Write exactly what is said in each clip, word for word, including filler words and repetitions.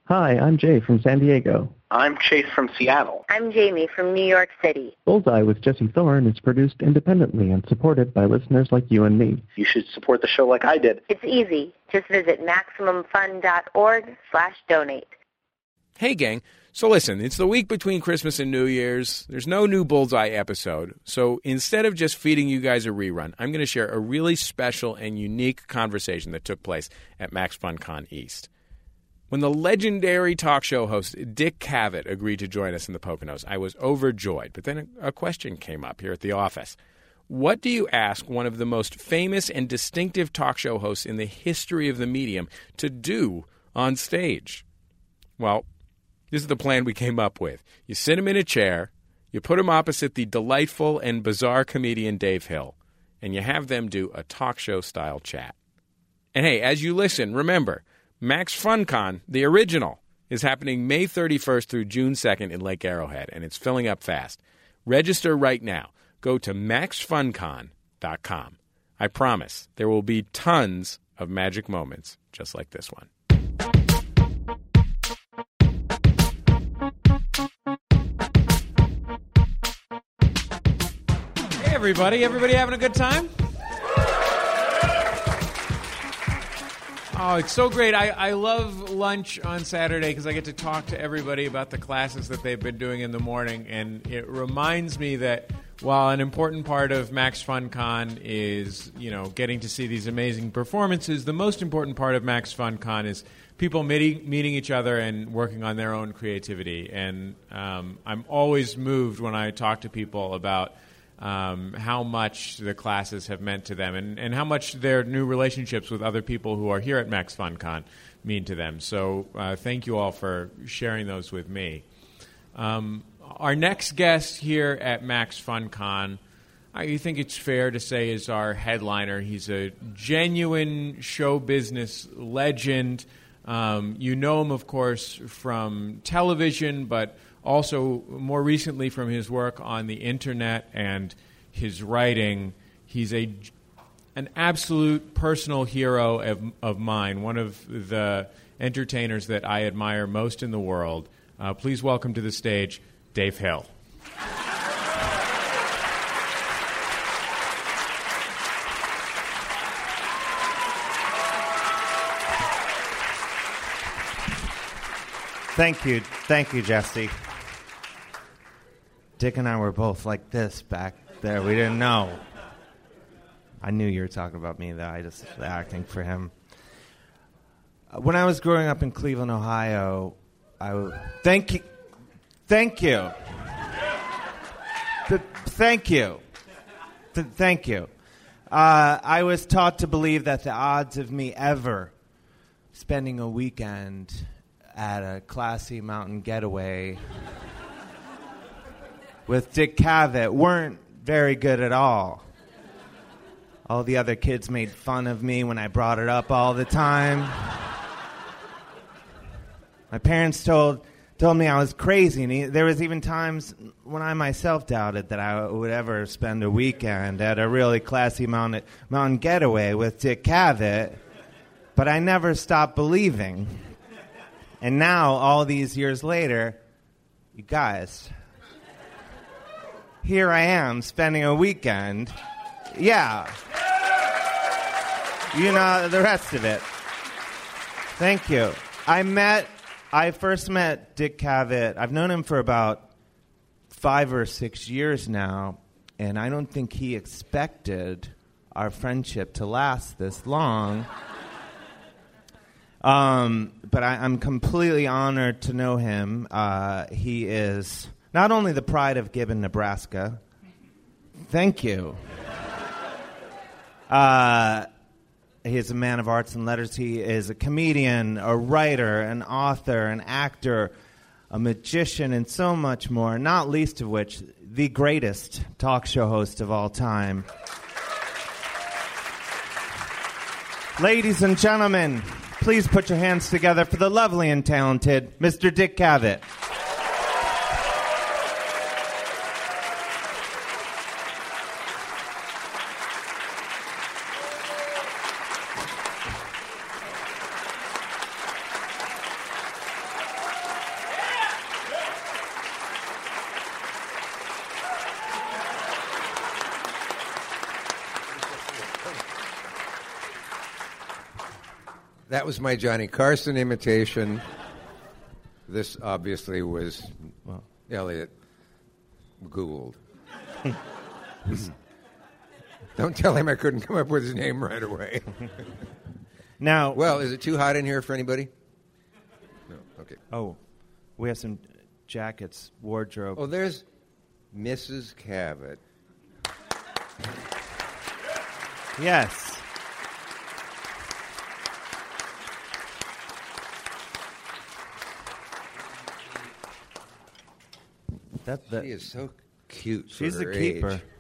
Hi, I'm Jay from San Diego. I'm Chase from Seattle. I'm Jamie from New York City. Bullseye with Jesse Thorne is produced independently and supported by listeners like you and me. You should support the show like I did. It's easy. Just visit MaximumFun.org slash donate. Hey, gang. So listen, it's the week between Christmas and New Year's. There's no new Bullseye episode. So instead of just feeding you guys a rerun, I'm going to share a really special and unique conversation that took place at MaxFunCon East. When the legendary talk show host Dick Cavett agreed to join us in the Poconos, I was overjoyed. But then a question came up here at the office. What do you ask one of the most famous and distinctive talk show hosts in the history of the medium to do on stage? Well, this is the plan we came up with. You sit him in a chair, you put him opposite the delightful and bizarre comedian Dave Hill, and you have them do a talk show-style chat. And hey, as you listen, remember, MaxFunCon, the original, is happening May thirty-first through June second in Lake Arrowhead, and it's filling up fast. Register right now. Go to Max Fun Con dot com. I promise there will be tons of magic moments just like this one. Hey, everybody. Everybody having a good time? Oh, it's so great. I, I love lunch on Saturday because I get to talk to everybody about the classes that they've been doing in the morning. And it reminds me that while an important part of MaxFunCon is, you know, getting to see these amazing performances, the most important part of MaxFunCon is people meeting, meeting each other and working on their own creativity. And um, I'm always moved when I talk to people about Um, how much the classes have meant to them and, and how much their new relationships with other people who are here at MaxFunCon mean to them. So uh, thank you all for sharing those with me. Um, our next guest here at MaxFunCon, I think it's fair to say, is our headliner. He's a genuine show business legend. Um, you know him, of course, from television, but also, more recently, from his work on the internet and his writing. He's a an absolute personal hero of, of mine, one of the entertainers that I admire most in the world. Uh, please welcome to the stage, Dave Hill. Thank you. Thank you, Jesse. Dick and I were both like this back there. We didn't know. I knew you were talking about me, though. I just was acting for him. When I was growing up in Cleveland, Ohio, I w- thank you. Thank you. Th- thank you. Th- thank you. Uh, I was taught to believe that the odds of me ever spending a weekend at a classy mountain getaway with Dick Cavett weren't very good at all. All the other kids made fun of me when I brought it up all the time. My parents told told me I was crazy, and he, there was even times when I myself doubted that I would ever spend a weekend at a really classy mountain mountain getaway with Dick Cavett, but I never stopped believing. And now, all these years later, you guys, here I am spending a weekend. Yeah. You know the rest of it. Thank you. I met, I first met Dick Cavett. I've known him for about five or six years now, and I don't think he expected our friendship to last this long. Um, but I, I'm completely honored to know him. Uh, he is not only the pride of Gibbon, Nebraska. Thank you. Uh, he is a man of arts and letters. He is a comedian, a writer, an author, an actor, a magician, and so much more, not least of which, the greatest talk show host of all time. Ladies and gentlemen, please put your hands together for the lovely and talented Mister Dick Cavett. That was my Johnny Carson imitation. This obviously was well, Elliot Gould. Don't tell him I couldn't come up with his name right away. Now, well, is it too hot in here for anybody? No. Okay. Oh, we have some jackets, wardrobe. Oh, there's Missus Cavett. Yes. That, that, she is so cute. She's for her a keeper. Age.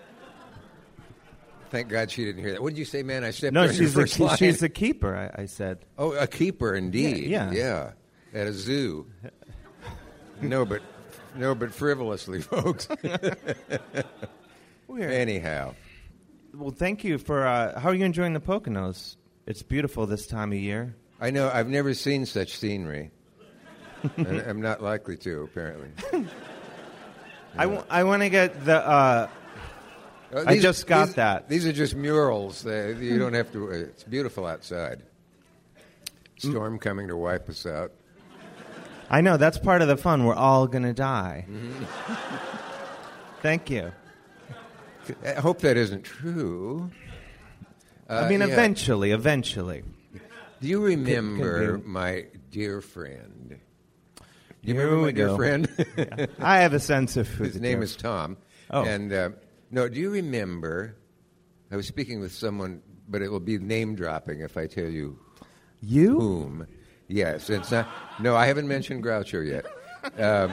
Thank God she didn't hear that. What did you say, man? I stepped no, on she's your a first line. she's a keeper. I, I said. Oh, a keeper, indeed. Yeah, yeah, yeah. At a zoo. no, but no, but frivolously, folks. Weird. Anyhow. Well, thank you for. Uh, how are you enjoying the Poconos? It's beautiful this time of year. I know. I've never seen such scenery. And I'm not likely to, apparently. Yeah. I, w- I want to get the. Uh, Uh, I just got these, that. These are just murals. They, you don't have to. Uh, it's beautiful outside. Storm coming to wipe us out. I know that's part of the fun. We're all gonna die. Mm-hmm. Thank you. I hope that isn't true. Uh, I mean, yeah. eventually, eventually. Do you remember Could- could my dear friend? Do you Here remember my we dear go. friend? Yeah. I have a sense of who His the name dear- is Tom. Oh. And uh, no, do you remember? I was speaking with someone, but it will be name dropping if I tell you you whom. Yes, it's not. No, I haven't mentioned Groucho yet. Um,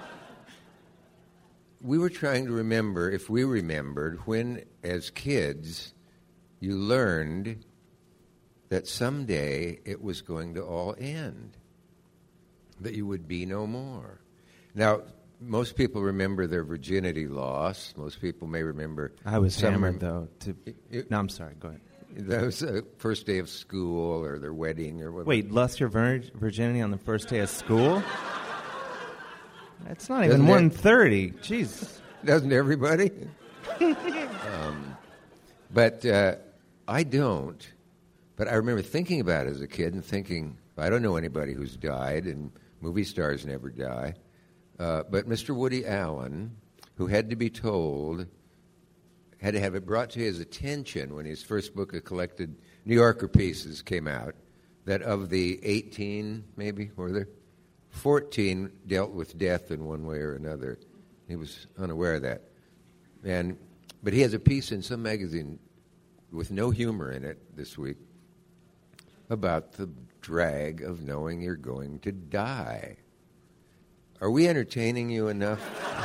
we were trying to remember if we remembered when, as kids, you learned that someday it was going to all end, that you would be no more. Now, most people remember their virginity loss. Most people may remember. I was some hammered, rem- though. To, It- no, I'm sorry. Go ahead. That was the first day of school or their wedding or whatever. Wait, lost your vir- virginity on the first day of school? It's not Doesn't even it- one thirty. Jeez. Doesn't everybody? um, but uh, I don't. But I remember thinking about it as a kid and thinking, I don't know anybody who's died, and movie stars never die. Uh, but Mister Woody Allen, who had to be told, had to have it brought to his attention when his first book of collected New Yorker pieces came out, that of the eighteen, maybe, were there? fourteen dealt with death in one way or another. He was unaware of that. And but he has a piece in some magazine with no humor in it this week about the drag of knowing you're going to die. Are we entertaining you enough?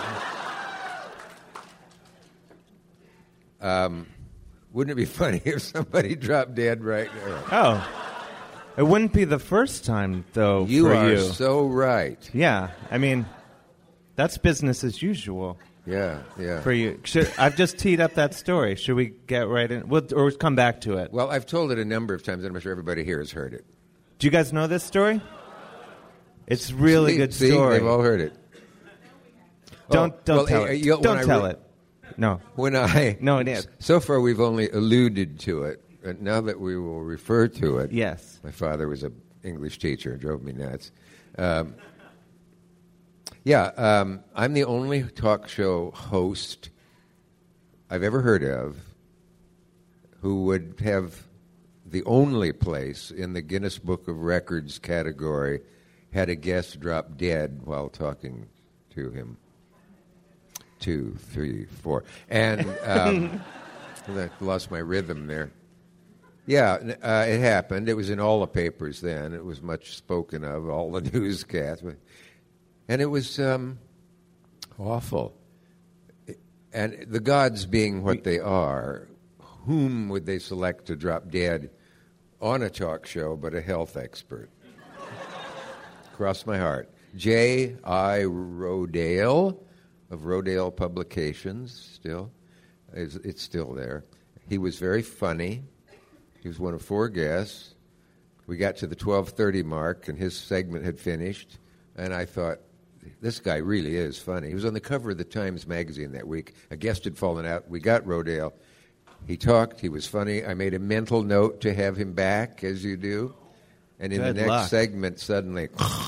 um, wouldn't it be funny if somebody dropped dead right now? Oh. It wouldn't be the first time, though, You for are you. so right. Yeah. I mean, that's business as usual Yeah, yeah. for you. Should, I've just teed up that story. Should we get right in? We'll, or come back to it. Well, I've told it a number of times, and I'm sure everybody here has heard it. Do you guys know this story? It's a really see, good see, story. They've all heard it. Don't Oh, don't well, tell uh, it. you- when don't I tell re- it. No. When I No, it is. So far, we've only alluded to it. And now that we will refer to it, Yes. my father was an English teacher and drove me nuts. Um, yeah, um, I'm the only talk show host I've ever heard of who would have the only place in the Guinness Book of Records category had a guest drop dead while talking to him. Two, three, four. And um, I lost my rhythm there. Yeah, uh, it happened. It was in all the papers then. It was much spoken of, all the newscasts. And it was um, awful. And the gods being what they are, whom would they select to drop dead on a talk show but a health expert? Cross my heart. J I. Rodale of Rodale Publications, still. It's, it's still there. He was very funny. He was one of four guests. We got to the twelve thirty mark, and his segment had finished. And I thought, this guy really is funny. He was on the cover of the Times Magazine that week. A guest had fallen out. We got Rodale. He talked. He was funny. I made a mental note to have him back, as you do. And in Good the next luck. segment, suddenly,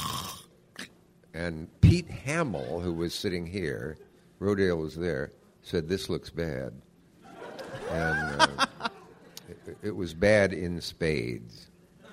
and Pete Hamill, who was sitting here, Rodale was there, said, "This looks bad." And uh, it, it was bad in spades.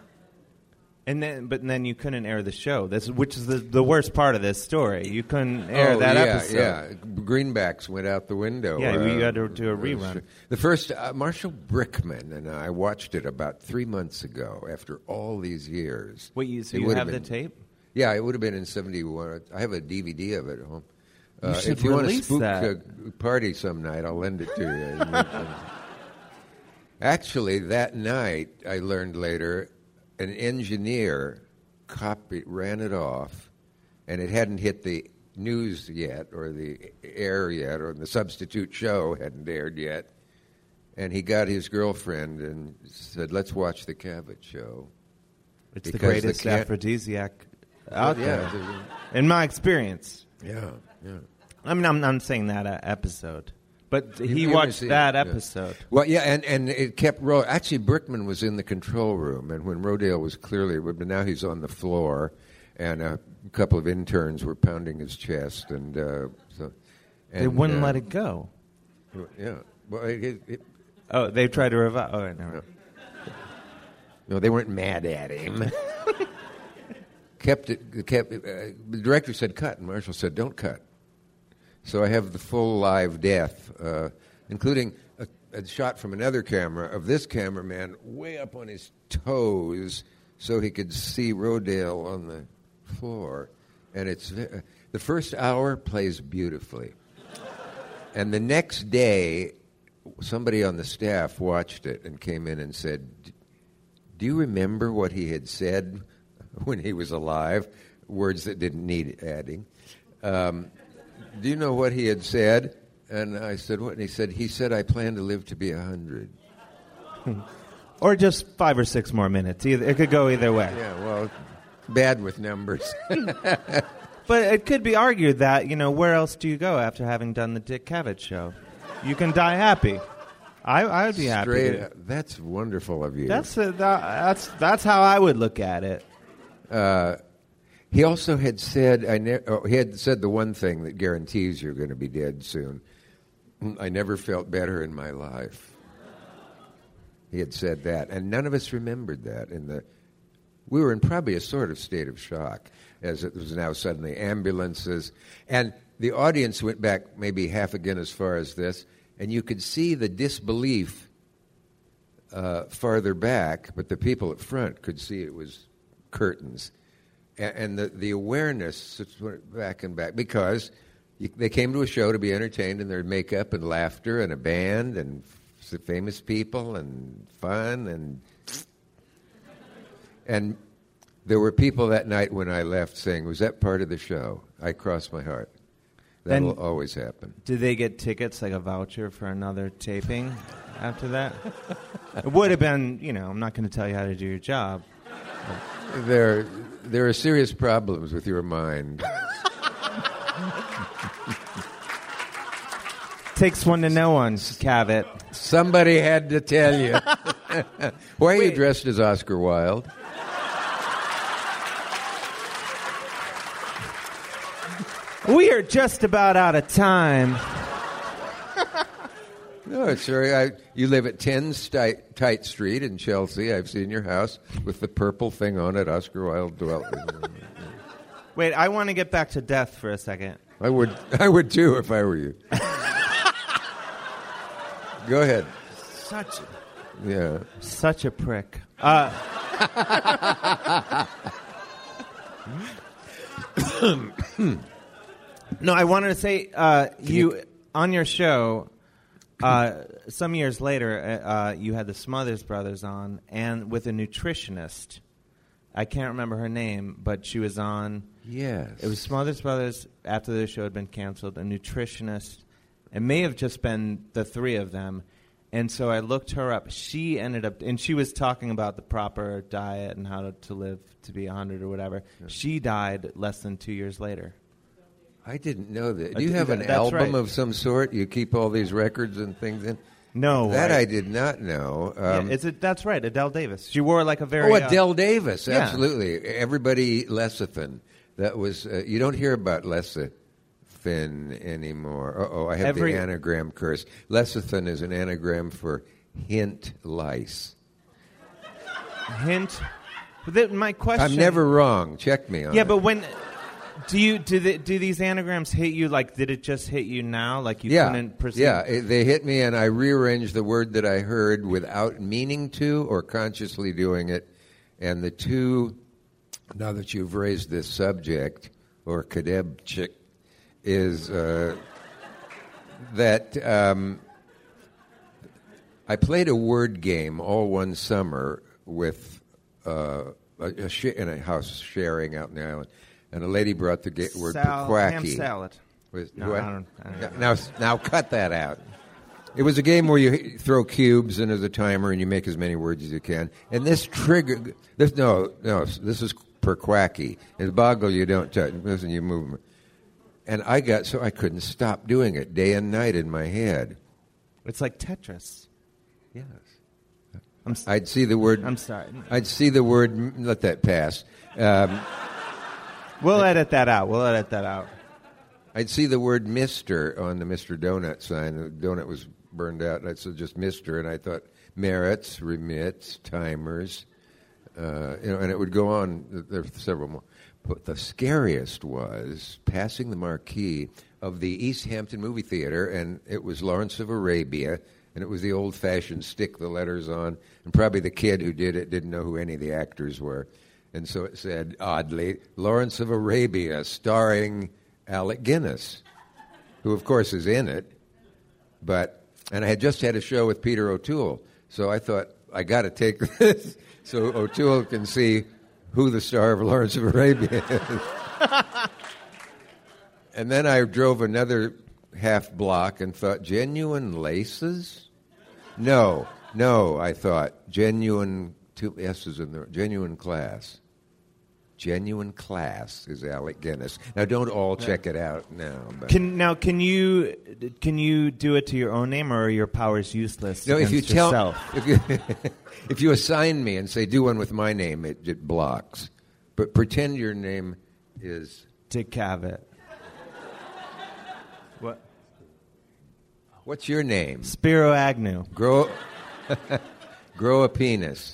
And then, but then you couldn't air the show. This, which is the, the worst part of this story. You couldn't air oh, that yeah, episode. Yeah, Greenbacks went out the window. Yeah, uh, you had to do a rerun. The first, uh, Marshall Brickman and I watched it about three months ago. After all these years. Wait, you, so It you would have have the been- tape? Yeah, it would have been in seventy-one. I have a D V D of it at home. You Uh, should if you want to release spook that. a party some night, I'll lend it to you. Actually, that night, I learned later, an engineer copy ran it off, and it hadn't hit the news yet, or the air yet, or the substitute show hadn't aired yet. And he got his girlfriend and said, "Let's watch the Cavett show." It's the Because the greatest cat- aphrodisiac out Yeah, there, the- in my experience. Yeah, yeah. I mean, I'm not saying that uh, episode, but he You ever watched see it? that Yeah. episode. Well, yeah, and, and it kept rolling. Actually, Brickman was in the control room, and when Rodale was clearly, but now he's on the floor, and a couple of interns were pounding his chest, and uh, so and, They wouldn't uh, let it go. Yeah, well, it, it, it, Oh, they tried to revive. Oh, never. no, they weren't mad at him. kept it. Kept it, uh, the director said cut, and Marshall said don't cut. So I have the full live death, uh, including a, a shot from another camera of this cameraman way up on his toes so he could see Rodale on the floor. And it's uh, the first hour plays beautifully. And the next day, somebody on the staff watched it and came in and said, "Do you remember what he had said when he was alive?" Words that didn't need adding. Um, do you know what he had said? And I said, what? And he said, he said, "I plan to live to be a hundred." Or just five or six more minutes. Either, it could go either way. Yeah, well, bad with numbers. But it could be argued that, you know, where else do you go after having done the Dick Cavett show? You can die happy. I, I would be happy. Straight, to- that's wonderful of you. That's a, that, that's that's how I would look at it. Uh, he also had said, I ne- oh, he had said the one thing that guarantees you're going to be dead soon. "I never felt better in my life." He had said that, and none of us remembered that. In the, we were in probably a sort of state of shock, as it was now suddenly ambulances, and the audience went back maybe half again as far as this, and you could see the disbelief uh, farther back, but the people at front could see it was curtains. And, and the, the awareness just went back and back, because you, they came to a show to be entertained, and there's makeup and laughter and a band and f- famous people and fun. And and there were people that night when I left saying, "Was that part of the show?" I crossed my heart. That Then- will always happen. Did they get tickets, like a voucher for another taping after that? It would have been, you know, I'm not going to tell you how to do your job. There, there are serious problems with your mind. Takes one to know one, Cavett. Somebody had to tell you. Why are you Wait. dressed as Oscar Wilde? We are just about out of time. No, it's very. I, you live at ten Sti- Tite Street in Chelsea. I've seen your house with the purple thing on it. Oscar Wilde dwelt. Wait, I want to get back to death for a second. I would. I would too if I were you. Go ahead. Such, Yeah. such a prick. Uh, no, I wanted to say uh, you on your show. Uh, some years later, uh, you had the Smothers Brothers on, and with a nutritionist. I can't remember her name, but she was on. Yes. It was Smothers Brothers after the show had been canceled, a nutritionist. It may have just been the three of them. And so I looked her up. She ended up, and she was talking about the proper diet and how to, to live to be one hundred or whatever. Yeah. She died less than two years later. I didn't know that. I Do you think have that- an that's album right. of some sort? You keep all these records and things in? No, That right. I did not know. Um, yeah, it's a, that's right, Adele Davis. She wore like a very... oh, uh, Adele Davis, yeah. absolutely. Everybody Lecithin. That was, uh, you don't hear about Lecithin anymore. Uh-oh, I have Every- the anagram curse. Lecithin is an anagram for hint lice. hint. But the, my question... I'm never wrong. Check me on Yeah, it. but when... Do you do the, do these anagrams hit you? Like, did it just hit you now? Like you yeah, couldn't perceive? yeah, it, they hit me, and I rearranged the word that I heard without meaning to or consciously doing it. And the two, now that you've raised this subject, or kadebchik, is uh, that um, I played a word game all one summer with uh, a, a sh- in a house sharing out in the island. And a lady brought the ga- word Sal- pequacky. ham salad. Was, No, what? I don't- I don't Yeah, know. now, now cut that out. It was a game where you h- throw cubes in as a timer and you make as many words as you can. And this trigger, this no, no, this is per quacky. It's boggle you don't touch. Listen, you move 'em. And I got so I couldn't stop doing it day and night in my head. It's like Tetris. Yes. I'm, s- I'd see the word. I'm sorry. I'd see the word. m- Let that pass. Um, We'll edit that out. We'll edit that out. I'd see the word Mister on the Mister Donut sign. The donut was burned out, and I said just Mister, and I thought merits, remits, timers, uh, you know, and it would go on. There were several more. But the scariest was passing the marquee of the East Hampton Movie Theater, and it was Lawrence of Arabia, and it was the old-fashioned stick the letters on, and probably the kid who did it didn't know who any of the actors were. And so it said, oddly, Lawrence of Arabia, starring Alec Guinness, who, of course, is in it. But and I had just had a show with Peter O'Toole, so I thought, I got to take this so O'Toole can see who the star of Lawrence of Arabia is. And then I drove another half block and thought, genuine laces? No, no, I thought, genuine... Two S's in there. Genuine class. Genuine class is Alec Guinness. Now, don't all check it out now. But. Can now can you can you do it to your own name, or are your powers useless No, if you against tell, yourself? if you, if you assign me and say do one with my name, it, it blocks. But pretend your name is Dick Cavett. What? What's your name? Spiro Agnew. Grow, grow a penis.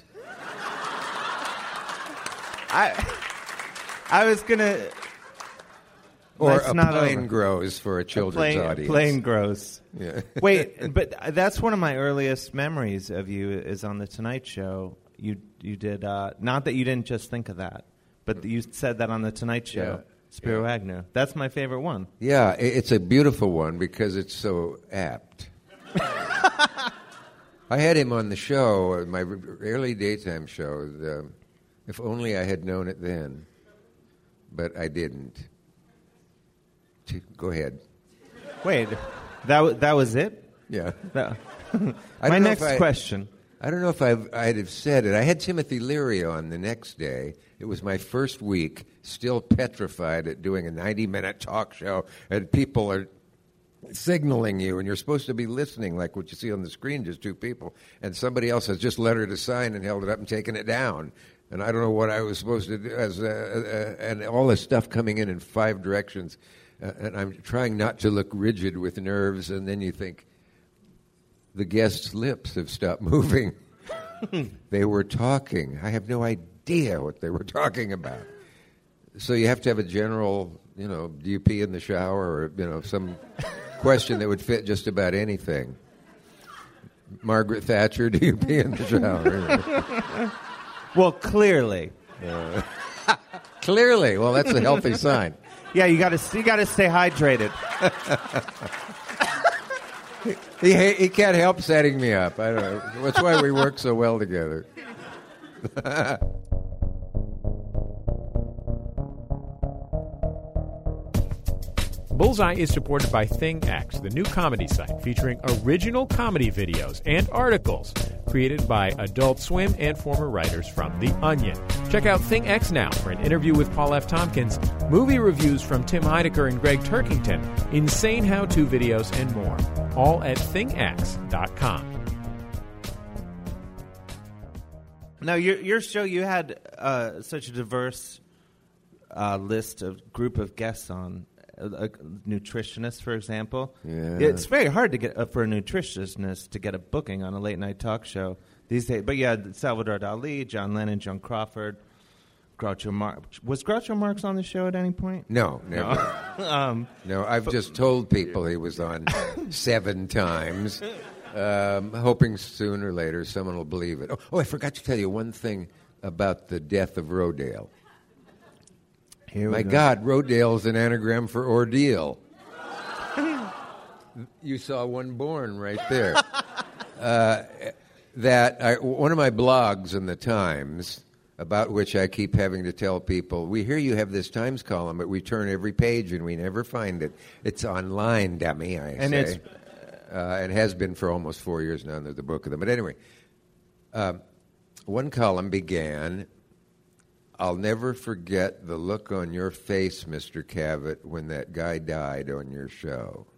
I I was gonna. Or That's a not plane over. grows for a children's plane, audience. Plane grows. Yeah. Wait, but that's one of my earliest memories of you is on the Tonight Show. You you did uh, not that you didn't just think of that, but you said that on the Tonight Show. Yeah. Spiro Yeah. Agnew. That's my favorite one. Yeah, i- it's a beautiful one because it's so apt. I had him on the show, uh, my r- early daytime show. The, if only I had known it then, but I didn't. T- Go ahead. Wait, that wa- that was it. Yeah. That- I my don't know next if I- question. I don't know if I've, I'd have said it. I had Timothy Leary on the next day. It was my first week, still petrified at doing a ninety-minute talk show, and people are signaling you, and you're supposed to be listening like what you see on the screen, just two people, and somebody else has just lettered a sign and held it up and taken it down. And I don't know what I was supposed to do, as, uh, uh, and all this stuff coming in in five directions. Uh, and I'm trying not to look rigid with nerves, and then you think, the guest's lips have stopped moving. They were talking. I have no idea what they were talking about. So you have to have a general, you know, do you pee in the shower, or, you know, some question that would fit just about anything. Margaret Thatcher, do you pee in the shower? Well, clearly. Uh, clearly. Well, that's a healthy sign. Yeah, you got to you got to stay hydrated. He he can't help setting me up. I don't know. That's why we work so well together. Bullseye is supported by ThingX, the new comedy site featuring original comedy videos and articles created by Adult Swim and former writers from The Onion. Check out ThingX now for an interview with Paul F. Tompkins, movie reviews from Tim Heidecker and Greg Turkington, insane how-to videos, and more. all at thingax dot com. Now, your your show, you had uh, such a diverse uh, list of group of guests on. A, a nutritionist, for example. Yeah. It's very hard to get uh, for a nutritionist to get a booking on a late night talk show these days. But you had Salvador Dali, John Lennon, Joan Crawford, Groucho Marx. Was Groucho Marx on the show at any point? No, never. No, um, no I've just told people he was on seven times, um, hoping sooner or later someone will believe it. Oh, oh, I forgot to tell you one thing about the death of Rodale. Here My go. God, Rodale's an anagram for ordeal. You saw one born right there. uh, that I, one of my blogs in the Times, about which I keep having to tell people, we hear you have this Times column, but we turn every page and we never find it. It's online, dummy, I and say. It's, uh, and has been for almost four years now, and there's the book of them. But anyway, uh, one column began... I'll never forget the look on your face, Mister Cavett, when that guy died on your show.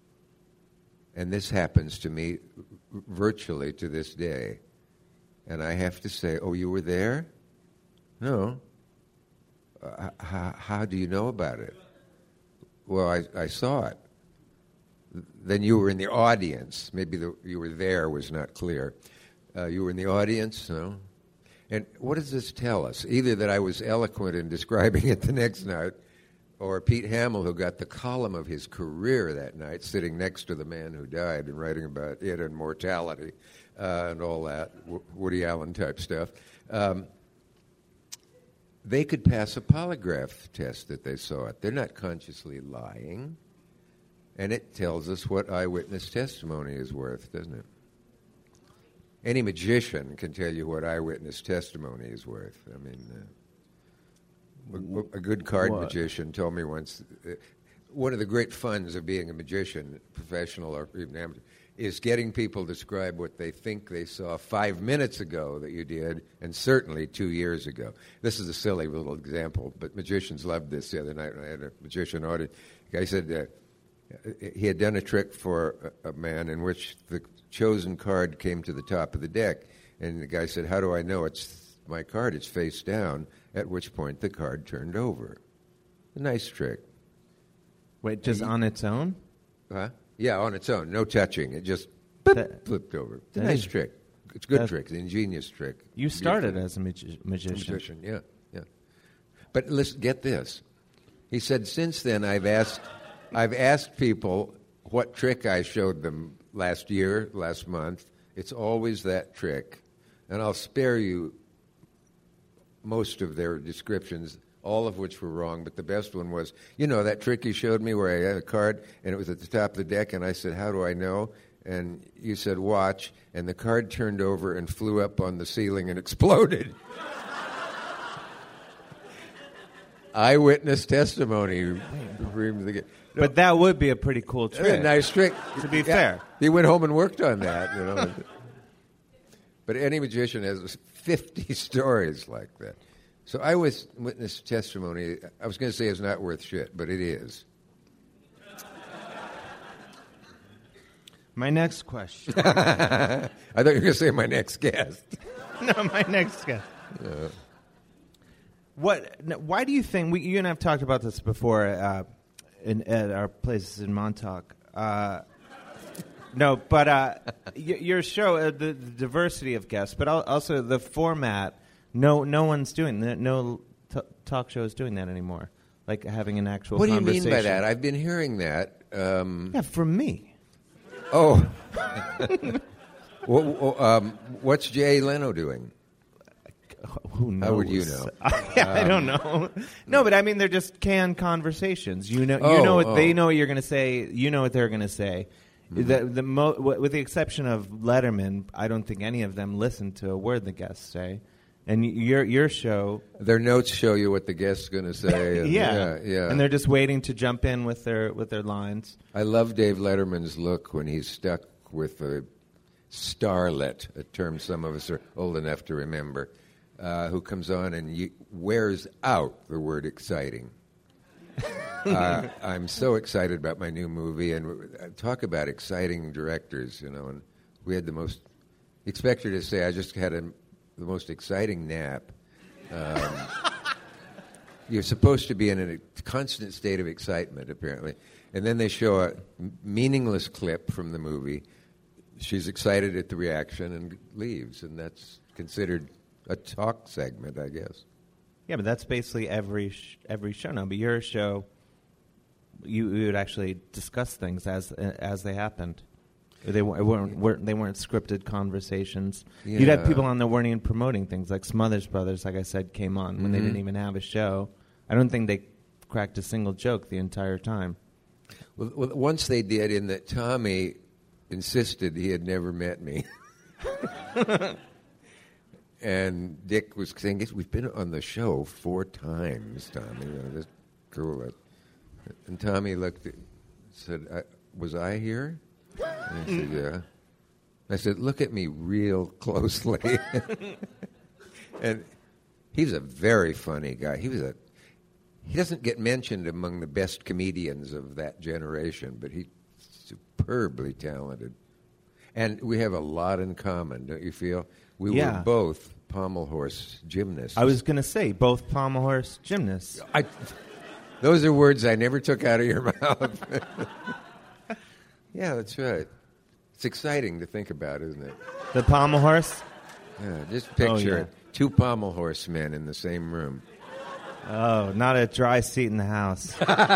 And this happens to me virtually to this day. And I have to say, oh, you were there? No. Uh, how, how do you know about it? Well, I, I saw it. Then you were in the audience. Maybe the, you were there was not clear. Uh, you were in the audience? No. And what does this tell us? Either that I was eloquent in describing it the next night, or Pete Hamill, who got the column of his career that night, sitting next to the man who died and writing about it and mortality uh, and all that, w- Woody Allen type stuff, um, they could pass a polygraph test that they saw it. They're not consciously lying. And it tells us what eyewitness testimony is worth, doesn't it? Any magician can tell you what eyewitness testimony is worth. I mean, uh, a, a good card what? magician told me once, uh, one of the great funs of being a magician, professional or even amateur, is getting people to describe what they think they saw five minutes ago that you did, and certainly two years ago. This is a silly little example, but magicians loved this the other night when I had a magician audience. The guy said uh, he had done a trick for a, a man in which the chosen card came to the top of the deck, and the guy said, how do I know it's my card? It's face down, at which point the card turned over. A nice trick. Wait, just on its own? Huh? Yeah, on its own. No touching. It just boop, That- flipped over. It's a that nice is- trick. It's a good that- trick. It's an ingenious trick. You started Beautiful. as a magi- magician. Magician, yeah, yeah. But listen, get this. He said, since then I've asked, I've asked people what trick I showed them last year, last month. It's always that trick. And I'll spare you most of their descriptions, all of which were wrong, but the best one was, you know, that trick you showed me where I had a card and it was at the top of the deck, and I said, how do I know? And you said, watch, and the card turned over and flew up on the ceiling and exploded. Eyewitness testimony. But that would be a pretty cool Yeah, trick. nice trick. To be Yeah. fair. He went home and worked on that, you know. But any magician has fifty stories like that. So eyewitness testimony, I was going to say is not worth shit, but it is. My next question. I thought you were going to say my next guest. No, my next guest. Yeah. What? no, Why do you think we? You and I have talked about this before uh, in, at our places in Montauk. Uh, no, but uh, y- your show, uh, the, the diversity of guests, but al- also the format. No, no one's doing that. No t- talk show is doing that anymore. Like having an actual. What do you conversation. mean by that? I've been hearing that. Um, Yeah, from me. oh. Well, um, what's Jay Leno doing? Who knows? How would you know? I, I don't know. No, but I mean, they're just canned conversations. You know, Oh, you know what oh. they know what you're going to say. You know what they're going to say. Mm-hmm. The, the mo- w- with the exception of Letterman, I don't think any of them listen to a word the guests say. And y- your your show, Their notes show you what the guest's going to say. And yeah, yeah, yeah. and they're just waiting to jump in with their with their lines. I love Dave Letterman's look when he's stuck with a starlet, a term some of us are old enough to remember, uh, who comes on and y- wears out the word exciting. uh, I'm so excited about my new movie, and uh, talk about exciting directors, you know. And we had the most. Expect her to say, I just had a, the most exciting nap. Um, you're supposed to be in a constant state of excitement, apparently. And then they show a meaningless clip from the movie. She's excited at the reaction and leaves, and that's considered a talk segment, I guess. Yeah, but that's basically every sh- every show now. But your show, you, you would actually discuss things as uh, as they happened. They weren't, weren't they weren't scripted conversations. Yeah. You'd have people on there weren't even promoting things. Like Smothers Brothers, like I said, came on when mm-hmm. they didn't even have a show. I don't think they cracked a single joke the entire time. Well, well once they did, in that Tommy insisted he had never met me. And Dick was saying, we've been on the show four times, Tommy. You know, that's cool. And Tommy looked at, said, I, was I here? And I said, yeah. I said, look at me real closely. And he's a very funny guy. He was a he doesn't get mentioned among the best comedians of that generation, but he's superbly talented. And we have a lot in common, don't you feel? We yeah. were both pommel horse gymnasts. I was going to say, both pommel horse gymnasts. I, those are words I never took out of your mouth. Yeah, that's right. It's exciting to think about, isn't it? The pommel horse? Yeah, just picture oh, yeah. it. Two pommel horse men in the same room. Oh, not a dry seat in the house.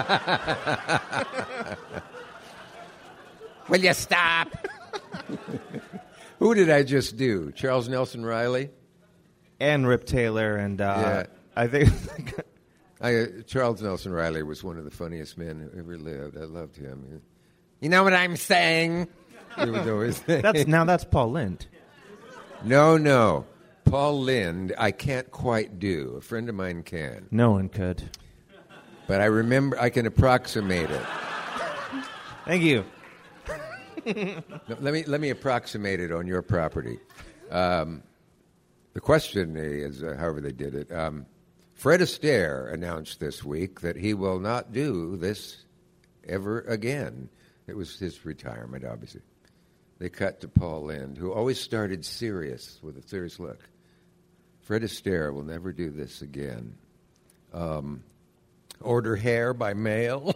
Will you stop? Who did I just do? Charles Nelson Riley? And Rip Taylor, and uh, yeah. I think... I, uh, Charles Nelson Riley was one of the funniest men who ever lived. I loved him. You know what I'm saying? He was always that's, now that's Paul Lynde. No, no. Paul Lynde, I can't quite do. A friend of mine can. No one could. But I remember, I can approximate it. Thank you. No, let me let me approximate it on your property. Um, the question is, uh, however they did it, um, Fred Astaire announced this week that he will not do this ever again. It was his retirement, obviously. They cut to Paul Lynde, who always started serious, with a serious look. Fred Astaire will never do this again. Um, order hair by mail.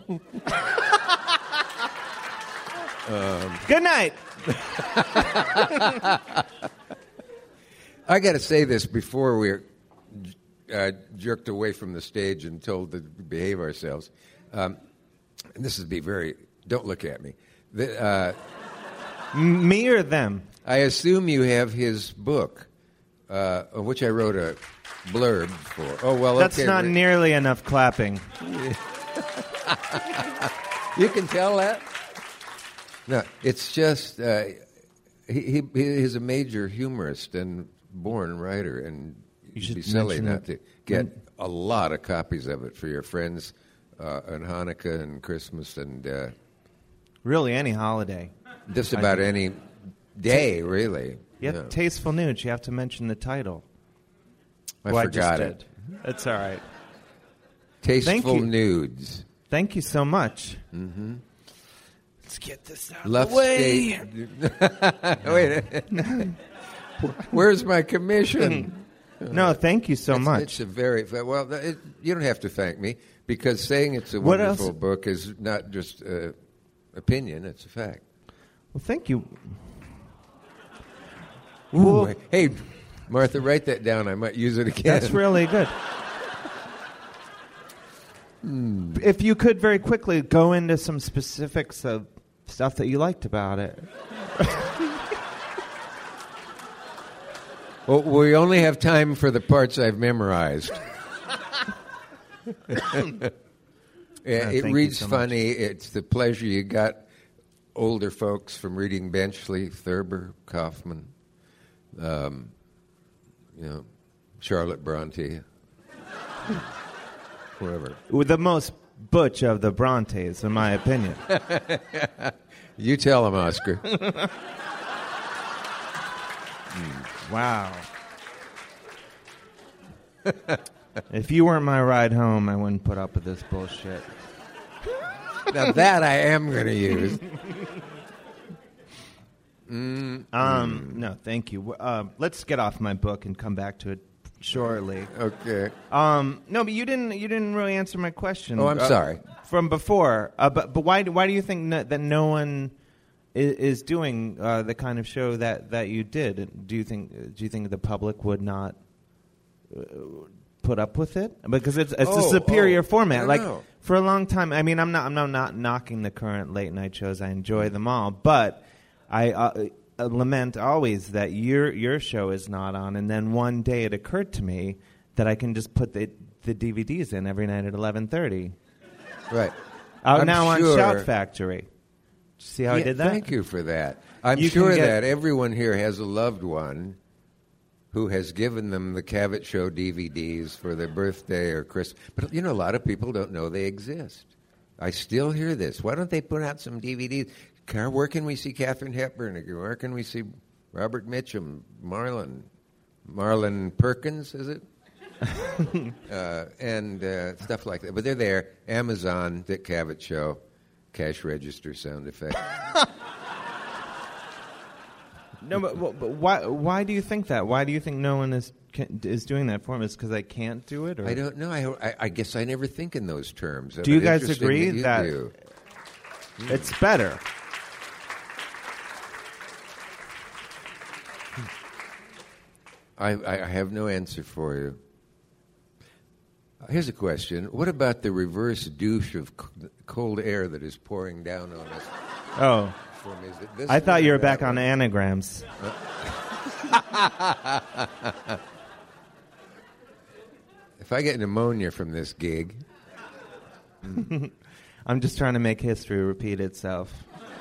um, Good night. I got to say this before we're uh, jerked away from the stage and told to behave ourselves. Um, and this is be very... Don't look at me. The, uh, Me or them? I assume you have his book, uh, of which I wrote a blurb for. Oh, well, That's okay. not nearly enough clapping. You can tell that? No, it's just, uh, he, he he's a major humorist and born writer, and you should should be silly not it. to get mm. a lot of copies of it for your friends uh, on Hanukkah and Christmas and... Uh, Really, any holiday. Just about any day, really. Yep, yeah. Tasteful Nudes. You have to mention the title. I well, forgot I it. Did. That's all right. Tasteful Nudes. Thank you so much. Mm-hmm. Let's get this out Left of the way. Wait. Where's my commission? No, thank you so it's, much. It's a very well. It, you don't have to thank me, because saying it's a what wonderful else? book is not just uh, opinion; it's a fact. Well, thank you. Ooh, well, hey, Martha, write that down. I might use it again. That's really good. Hmm. If you could very quickly go into some specifics of stuff that you liked about it. Well, we only have time for the parts I've memorized. it it reads so funny. It's the pleasure you got, older folks, from reading Benchley, Thurber, Kaufman, um, you know, Charlotte Bronte, whoever. The most butch of the Brontes, in my opinion. You tell him, Oscar. mm. Wow. If you weren't my ride home, I wouldn't put up with this bullshit. Now that I am going to use. Mm, Um, mm. no, thank you. Uh, let's get off my book and come back to it shortly. Okay. Um, no, but you didn't. You didn't really answer my question. Oh, I'm uh, sorry. From before, uh, but but why why do you think no, that no one is, is doing uh, the kind of show that, that you did? Do you think do you think the public would not uh, put up with it? Because it's it's Oh, a superior oh, format. I Like know. for a long time. I mean, I'm not I'm not, not knocking the current late night shows. I enjoy them all, but I uh, lament always that your your show is not on. And then one day it occurred to me that I can just put the the D V Ds in every night at eleven thirty. Right. Out I'm now sure- on Shout Factory. See how I Yeah, did that? Thank you for that. I'm You can sure get- that everyone here has a loved one who has given them the Cavett Show D V Ds for their birthday or Christmas. But, you know, a lot of people don't know they exist. I still hear this. Why don't they put out some D V Ds? Car- Where can we see Katharine Hepburn? Where can we see Robert Mitchum, Marlon, Marlon Perkins, is it? uh, and uh, stuff like that. But they're there. Amazon, Dick Cavett Show, cash register sound effect. No, but, but why? Why do you think that? Why do you think no one is can, is doing that for me? Is because I can't do it? Or? I don't know. I, I, I guess I never think in those terms. Do you But guys interesting agree that, you that do. it's better? I, I have no answer for you. Here's a question. What about the reverse douche of c- cold air that is pouring down on us? Oh, From, is it this I thought one you or were back that on one? anagrams. If I get pneumonia from this gig, I'm just trying to make history repeat itself.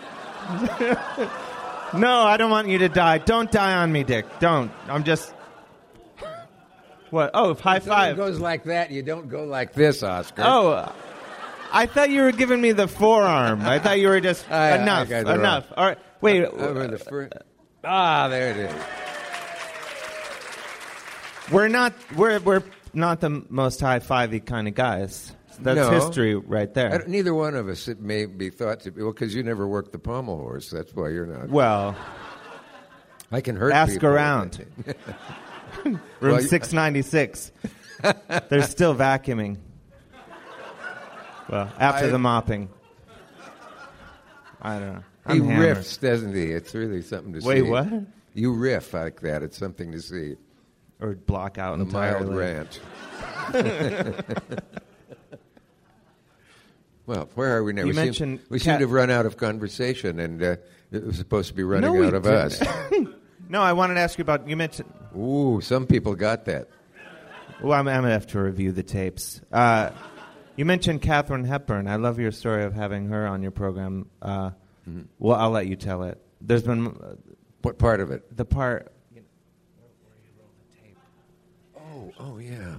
No, I don't want you to die. Don't die on me, Dick. Don't. I'm just. What? Oh, high if someone five. goes like that, you don't go like this, Oscar. Oh, I thought you were giving me the forearm. I thought you were just I- I enough, got it enough. All right, wait. Over the fir- ah, there it is. We're not. We're we're not the most high fivey kind of guys. That's No. history right I there. don't- neither one of us, it may be thought to be, well, because you never worked the pommel horse. That's why you're not. Well, I can hurt ask people. around. Room Well, you- six ninety-six. They're still vacuuming. Well, after I- the mopping. I don't know. He I'm hammered. riffs, doesn't he? It's really something to Wait, see. what? You riff like that. It's something to see. Or block out A entirely. mild rant. Well, where are we now? You we mentioned seem, we cat- seem to have run out of conversation, and uh, it was supposed to be running No, we out of didn't. us. No, I wanted to ask you about. You mentioned. Ooh, some people got that. Well, I'm, I'm going to have to review the tapes. Uh, you mentioned Katharine Hepburn. I love your story of having her on your program. Uh, Mm-hmm. Well, I'll let you tell it. There's been uh, What part of it? the part. Oh, oh yeah.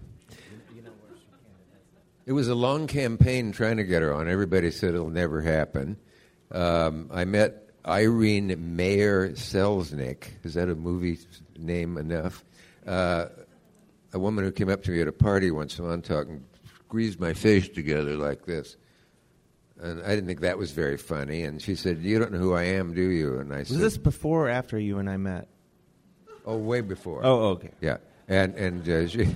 It was a long campaign trying to get her on. Everybody said it'll never happen. Um, I met Irene Mayer Selznick. Is that a movie name enough? Uh, a woman who came up to me at a party once in a while talking, squeezed my face together like this. And I didn't think that was very funny. And she said, "You don't know who I am, do you?" And I Was said, this before or after you and I met? "Oh, way before." Oh, okay. Yeah, and and uh, she,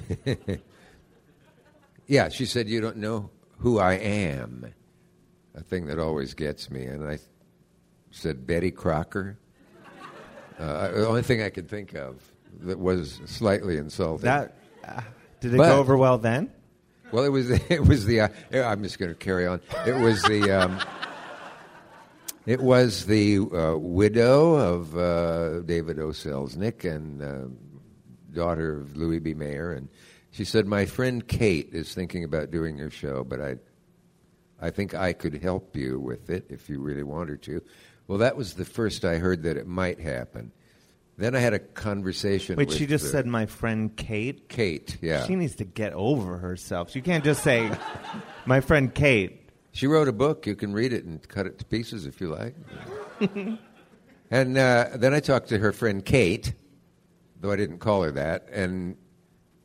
yeah, she said, "You don't know who I am," a thing that always gets me. And I said, "Betty Crocker." Uh, the only thing I could think of that was slightly insulting. That uh, did it But- go over well then? Well, it was it was the. Uh, I'm just going to carry on. It was the. Um, it was the uh, widow of uh, David O. Selznick and uh, daughter of Louis B. Mayer, and she said, "My friend Kate is thinking about doing your show, but I, I think I could help you with it if you really want her to." Well, that was the first I heard that it might happen. Then I had a conversation. Wait, with she just uh, said my friend Kate? Kate. Yeah, She needs to get over herself. You can't just say my friend Kate. she wrote a book. You can read it and cut it to pieces if you like. And uh, then I talked to her friend Kate, though I didn't call her that, and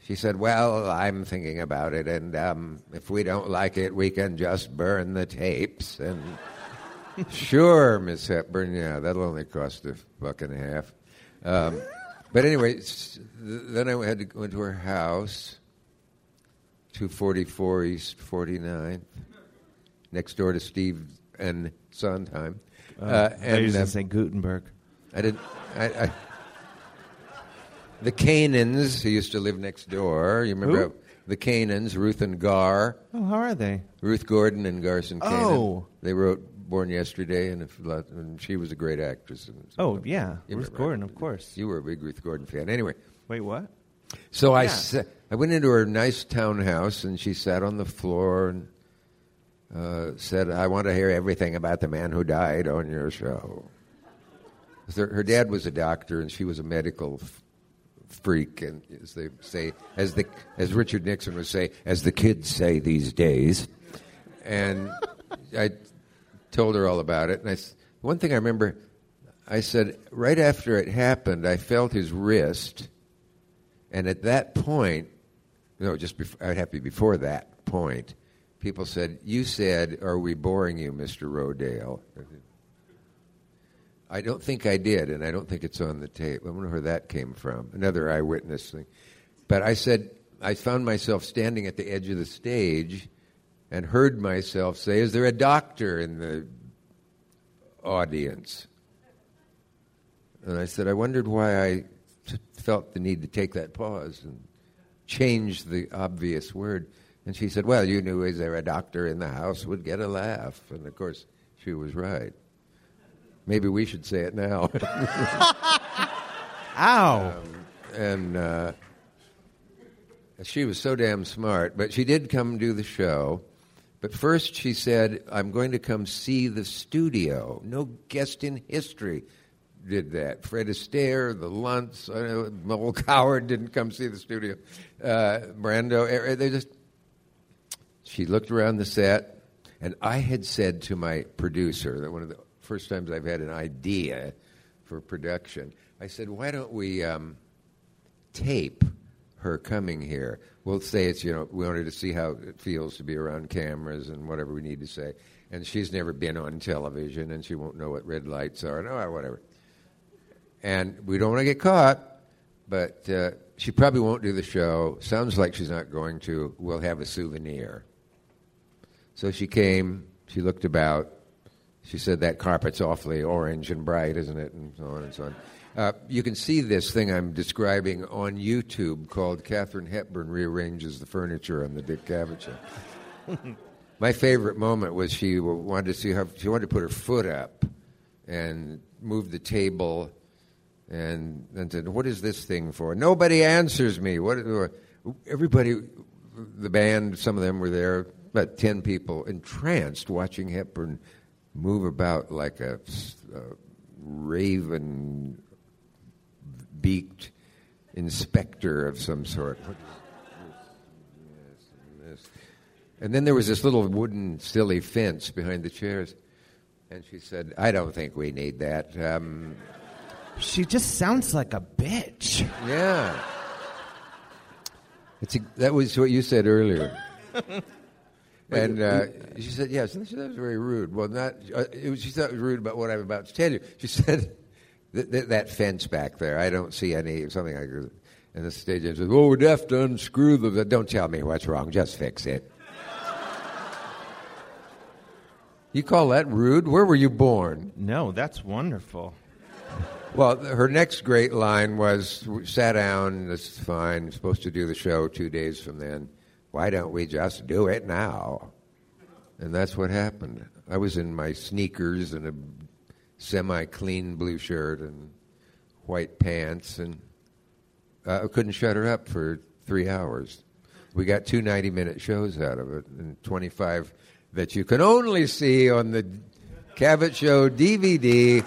she said, well, I'm thinking about it, and um, if we don't like it, we can just burn the tapes. And sure, Miss Hepburn, yeah, that'll only cost a buck and a half. Um, but anyway, then I had to go into her house, two forty-four East forty-ninth, next door to Steve and Sondheim. Uh, uh, I and used uh, to say Gutenberg. I didn't. I, I, the Canaans, who used to live next door. You remember Who? the Canaans, Ruth and Gar. Oh, how are they? Ruth Gordon and Garson Kanan. Oh. They wrote Born Yesterday, and, if, and she was a great actress. And so, Oh, yeah. you Ruth remember. Gordon, of course. You were a big Ruth Gordon fan. Anyway, Wait, what? so I, Yeah. sa- I went into her nice townhouse, and she sat on the floor and uh, said, I want to hear everything about the man who died on your show. Her, her dad was a doctor, and she was a medical f- freak, and as they say, as the as Richard Nixon would say, as the kids say these days. And I told her all about it. And I, s- one thing I remember, I said, right after it happened, I felt his wrist, and at that point, no, just before, I'd have to be before that point, people said, you said, are we boring you, Mister Rodale? I don't think I did, and I don't think it's on the tape. I wonder where that came from. Another eyewitness thing. But I said, I found myself standing at the edge of the stage and heard myself say, is there a doctor in the audience? And I said, I wondered why I t- felt the need to take that pause and change the obvious word. And she said, well, you knew is there a doctor in the house would get a laugh. And, of course, she was right. Maybe we should say it now. Ow. Um, and uh, she was so damn smart. But she did come do the show. But first she said, I'm going to come see the studio. No guest in history did that. Fred Astaire, the Luntz, uh, Noel Coward didn't come see the studio. Uh, Brando, they just... She looked around the set, and I had said to my producer, that one of the first times I've had an idea for production, I said, why don't we um, tape her coming here? We'll say it's, you know, we wanted to see how it feels to be around cameras and whatever we need to say. And she's never been on television, and she won't know what red lights are, and oh, whatever. And we don't want to get caught, but uh, she probably won't do the show. Sounds like she's not going to. We'll have a souvenir. So she came, she looked about, she said, that carpet's awfully orange and bright, isn't it? And so on and so on. Uh, you can see this thing I'm describing on YouTube called Katharine Hepburn Rearranges the Furniture on the Dick Cavett Show. My favorite moment was she wanted to see how, she wanted to put her foot up and move the table and then said, what is this thing for? Nobody answers me. What? Everybody, the band, some of them were there, about ten people, entranced watching Hepburn move about like a, a raven-beaked inspector of some sort. What is this? And, this? And then there was this little wooden, silly fence behind the chairs. And she said, I don't think we need that. Um, She just sounds like a bitch. yeah. It's a, that was what you said earlier. And uh, she said, yes, and she said that was very rude. Well, not, uh, it was, she thought it was rude about what I'm about to tell you. She said, that, that, that fence back there, I don't see any, something like that. And the stage agent said, oh, we'd have to unscrew the, don't tell me what's wrong, just fix it. You call that rude? Where were you born? No, that's wonderful. Well, her next great line was, sat down, this is fine, supposed to do the show two days from then. Why don't we just do it now? And that's what happened. I was in my sneakers and a semi-clean blue shirt and white pants, and uh, I couldn't shut her up for three hours. We got two ninety-minute shows out of it, and twenty-five that you can only see on the Cavett Show D V D.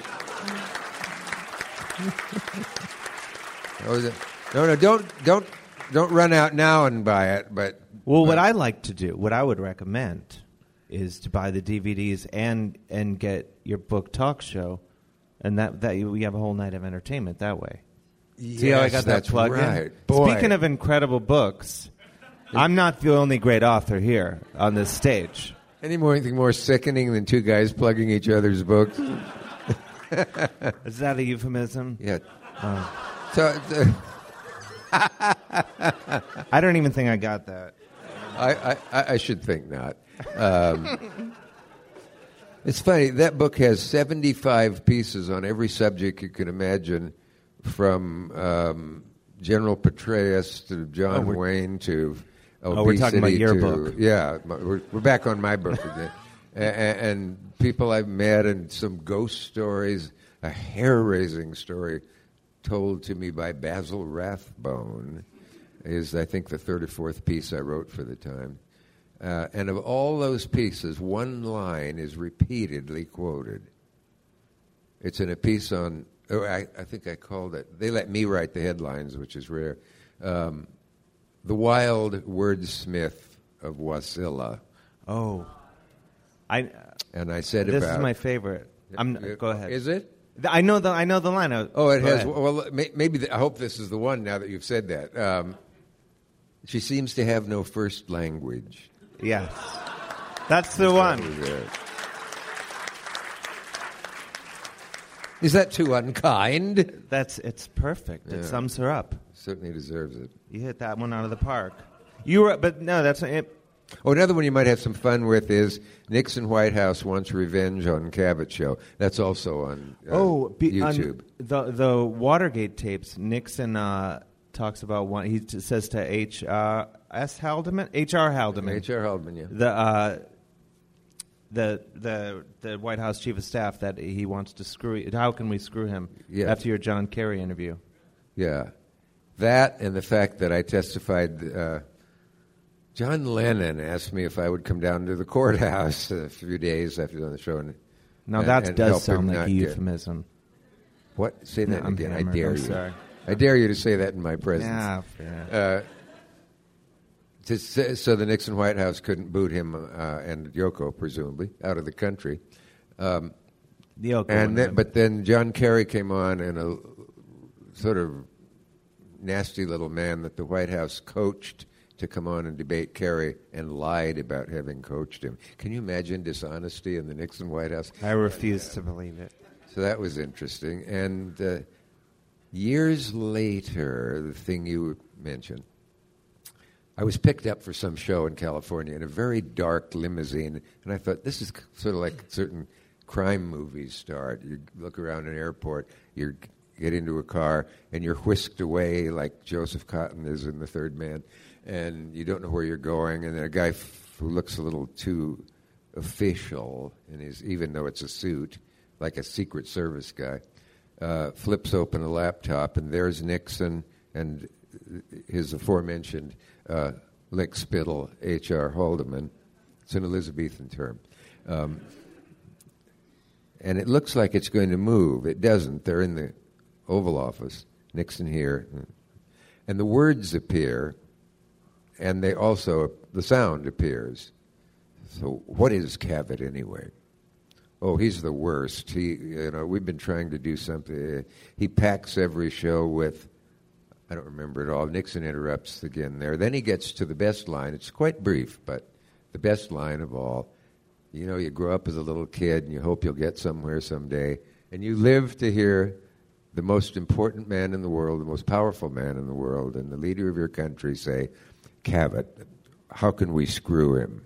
Oh, no, no, don't, don't, don't run out now and buy it. But Well, what but, I like to do, what I would recommend, is to buy the D V Ds and and get your book talk show, and that that you, you have a whole night of entertainment that way. See how I Yes, got that that's plug right. in? Boy. Speaking of incredible books, I'm not the only great author here on this stage. Any more anything more sickening than two guys plugging each other's books? Is that a euphemism? Yeah. Oh. So uh, I don't even think I got that. I, I, I should think not. Um, it's funny, that book has seventy-five pieces on every subject you can imagine, from um, General Petraeus to John Oh, Wayne to obesity. Oh, we're talking about your to, book. Yeah, we're, we're back on my book again. and, and people I've met, and some ghost stories, a hair-raising story told to me by Basil Rathbone is, I think, the thirty-fourth piece I wrote for the Time. Uh, and of all those pieces, one line is repeatedly quoted. It's in a piece on, oh, I, I think I called it, they let me write the headlines, which is rare, um, The Wild Wordsmith of Wasilla. Oh. I. And I said This about... is my favorite. I'm, go ahead. Is it? I know the I know the line. I, Oh, it go has. ahead. Well, may- maybe the, I hope this is the one. Now that you've said that, um, she seems to have no first language. Yes, that's the one. Is that too unkind? That's it's perfect. It Yeah. sums her up. Certainly deserves it. You hit that one out of the park. You were, but no, that's it. Oh, another one you might have some fun with is Nixon White House wants revenge on Cabot Show. That's also on uh, oh, be, on YouTube. the the Watergate tapes. Nixon uh, talks about one. He t- says to H. Uh, S. Haldeman, H R. Haldeman, H R. Haldeman, yeah. the uh, the the the White House chief of staff, that he wants to screw. How can we screw him? Yes. After your John Kerry interview. Yeah, that and the fact that I testified. Uh, John Lennon asked me if I would come down to the courthouse a few days after doing the show. And, Now and, that and does help him say like not a get- euphemism. What? Say that No, I'm again. I hammered. dare I'm you. sorry. I dare you to say that in my presence. Yeah, fair. Uh, to say, so the Nixon White House couldn't boot him uh, and Yoko, presumably, out of the country. Um, The Yoko and one, then, yeah. but then John Kerry came on, and a sort of nasty little man that the White House coached to come on and debate Kerry, and lied about having coached him. Can you imagine dishonesty in the Nixon White House? I refuse to believe it. So that was interesting. And uh, years later, the thing you mentioned, I was picked up for some show in California in a very dark limousine, and I thought, this is sort of like certain crime movies start. You look around an airport, you get into a car, and you're whisked away like Joseph Cotton is in The Third Man, and you don't know where you're going, and then a guy f- who looks a little too official, in his, even though it's a suit, like a Secret Service guy, uh, flips open a laptop, and there's Nixon and his aforementioned uh, lick spittle H R. Haldeman. It's an Elizabethan term. Um, and it looks like it's going to move. It doesn't. They're in the Oval Office, Nixon here. And the words appear, and they also, the sound appears. So what is Cabot anyway? Oh, he's the worst. He, you know, we've been trying to do something. He packs every show with, I don't remember it all. Nixon interrupts again there. Then he gets to the best line. It's quite brief, but the best line of all. You know, you grow up as a little kid and you hope you'll get somewhere someday, and you live to hear the most important man in the world, the most powerful man in the world, and the leader of your country say, Cabot, how can we screw him?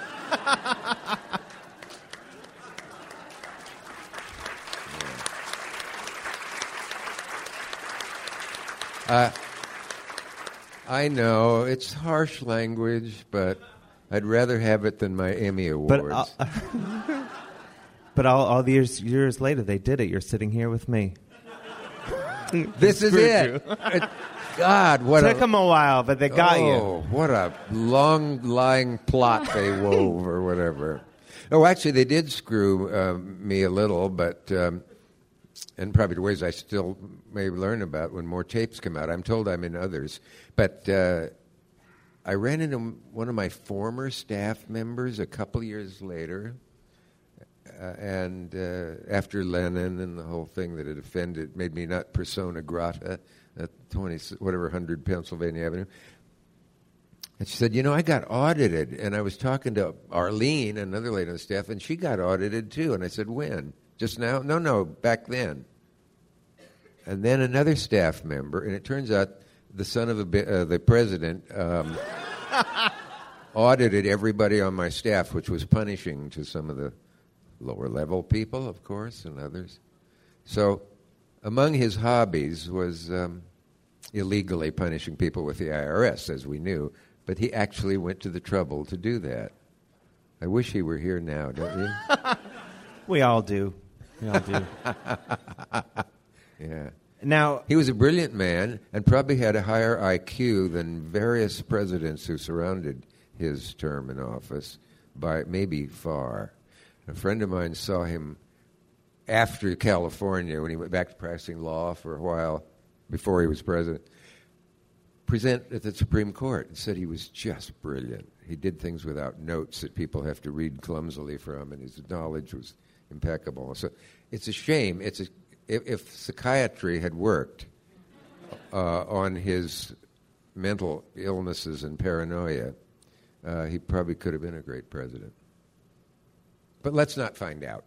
Uh, I know it's harsh language, but I'd rather have it than my Emmy Awards. But, uh, but all, all the years, years later, they did it. You're sitting here with me. this is Screwed it. you. it. God, what Took a, them a while, but they got oh, you. what a long lying plot they wove, or whatever. Oh, actually, they did screw um, me a little, but um, and probably the ways I still may learn about when more tapes come out. I'm told I'm in others, but uh, I ran into one of my former staff members a couple years later, uh, and uh, after Lennon and the whole thing that had offended, made me not persona grata at twenty, whatever, one hundred Pennsylvania Avenue. And she said, you know, I got audited, and I was talking to Arlene, another lady on the staff, and she got audited too. And I said, when? Just now? No, no, back then. And then another staff member, and it turns out the son of a, uh, the president um, audited everybody on my staff, which was punishing to some of the lower-level people, of course, and others. So among his hobbies was um, illegally punishing people with the I R S, as we knew. But he actually went to the trouble to do that. I wish he were here now, don't you? We all do. We all do. Yeah. Now, he was a brilliant man and probably had a higher I Q than various presidents who surrounded his term in office by maybe far. A friend of mine saw him after California when he went back to practicing law for a while before he was president. Present at the Supreme Court and said he was just brilliant. He did things without notes that people have to read clumsily from, and his knowledge was impeccable. So it's a shame. It's a, if, if psychiatry had worked uh, on his mental illnesses and paranoia, uh, he probably could have been a great president. But let's not find out.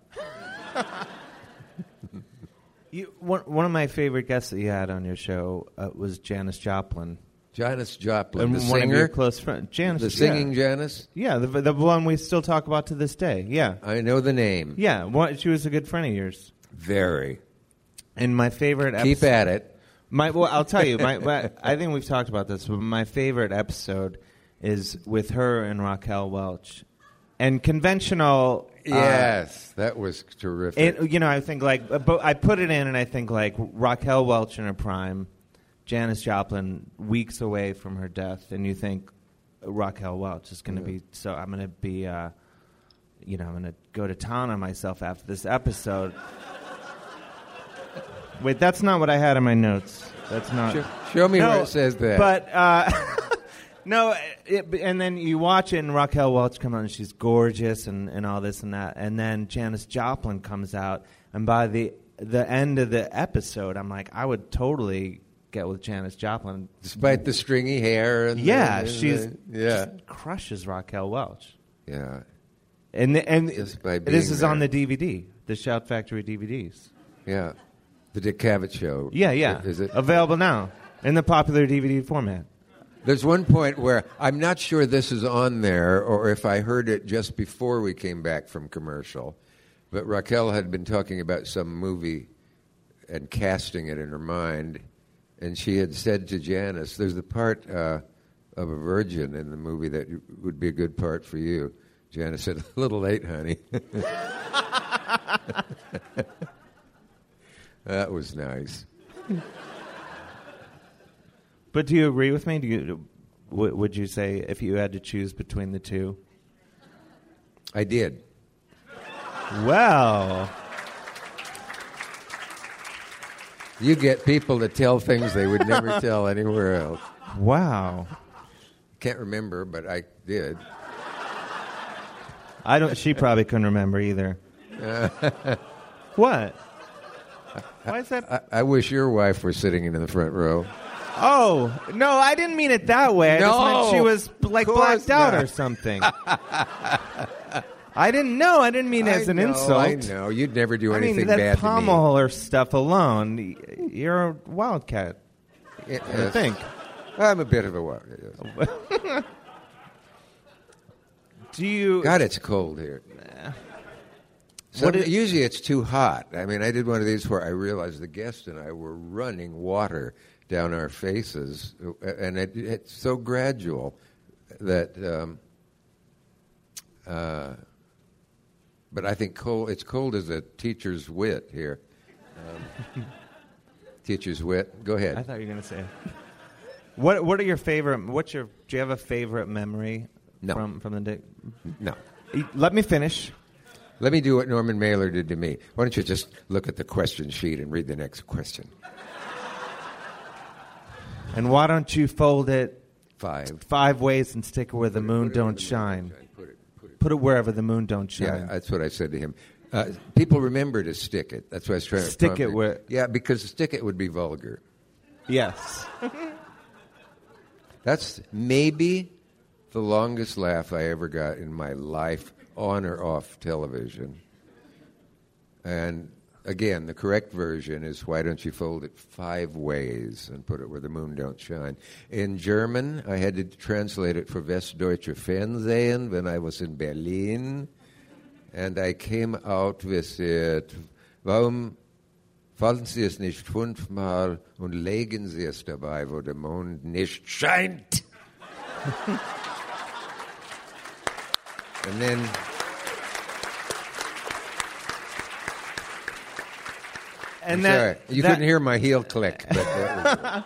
you, one, one of my favorite guests that you had on your show uh, was Janis Joplin. Janis Joplin, and the one singer, of your close friends, Janis, the singing yeah. Janis. Yeah, the the one we still talk about to this day. Yeah, I know the name. Yeah, one, she was a good friend of yours. Very. And my favorite. Keep episode, at it. My well, I'll tell you. My, my I think we've talked about this, but my favorite episode is with her and Raquel Welch, and conventional. Yes, uh, that was terrific. It, you know, I think like, but I put it in, and I think like Raquel Welch in her prime. Janis Joplin weeks away from her death, and you think Raquel Welch is going to yeah. be so. I'm going to be, uh, you know, I'm going to go to town on myself after this episode. Wait, that's not what I had in my notes. That's not. Show, show me no, where it says that. But uh, no, it, and then you watch it, and Raquel Welch comes out, and she's gorgeous, and, and all this and that, and then Janis Joplin comes out, and by the the end of the episode, I'm like, I would totally get with Janis Joplin, despite the stringy hair. And yeah, the, she's the, yeah just crushes Raquel Welch. Yeah, and the, and just by this is there. on the D V D, the Shout Factory D V Ds. Yeah, the Dick Cavett Show. Yeah, yeah, is it available now in the popular D V D format? There's one point where I'm not sure this is on there, or if I heard it just before we came back from commercial, but Raquel had been talking about some movie and casting it in her mind. And she had said to Janis, there's the part uh, of a virgin in the movie that would be a good part for you. Janis said, a little late, honey. That was nice. But do you agree with me? Do you, w- would you say if you had to choose between the two? I did. Well... You get people to tell things they would never tell anywhere else. Wow. Can't remember, but I did. I don't. She probably couldn't remember either. What? Why is that? I, I wish your wife were sitting in the front row. Oh no, I didn't mean it that way. I no, just meant she was like blacked out not. or something. I didn't know. I didn't mean it as I an know, insult. I know. You'd never do I anything mean, that bad pommel or stuff alone, you're a wildcat. It, I yes. think. I'm a bit of a wildcat. Yes. Do you... God, it's cold here. Nah. Some, is, usually it's too hot. I mean, I did one of these where I realized the guest and I were running water down our faces, and it, it's so gradual that... Um, uh, But I think cold, it's cold as a teacher's wit here. Um, teacher's wit. Go ahead. I thought you were going to say. What What are your favorite? What's your? Do you have a favorite memory no. from from the day? No. Let me finish. Let me do what Norman Mailer did to me. Why don't you just look at the question sheet and read the next question? And why don't you fold it five five ways and stick it where the put moon it, don't the shine? Moon don't shine. Put it. Put it wherever the moon don't shine. Yeah, that's what I said to him. Uh, people remember to stick it. That's why I was trying to stick prompt it where. Yeah, because stick it would be vulgar. Yes. That's maybe the longest laugh I ever got in my life, on or off television. And again, the correct version is, why don't you fold it five ways and put it where the moon don't shine? In German, I had to translate it for Westdeutsche Fernsehen when I was in Berlin. And I came out with it, warum fallen Sie es nicht fünfmal und legen Sie es dabei, wo der Mond nicht scheint? And then... And I'm that, sorry. You that, couldn't hear my heel click. But that was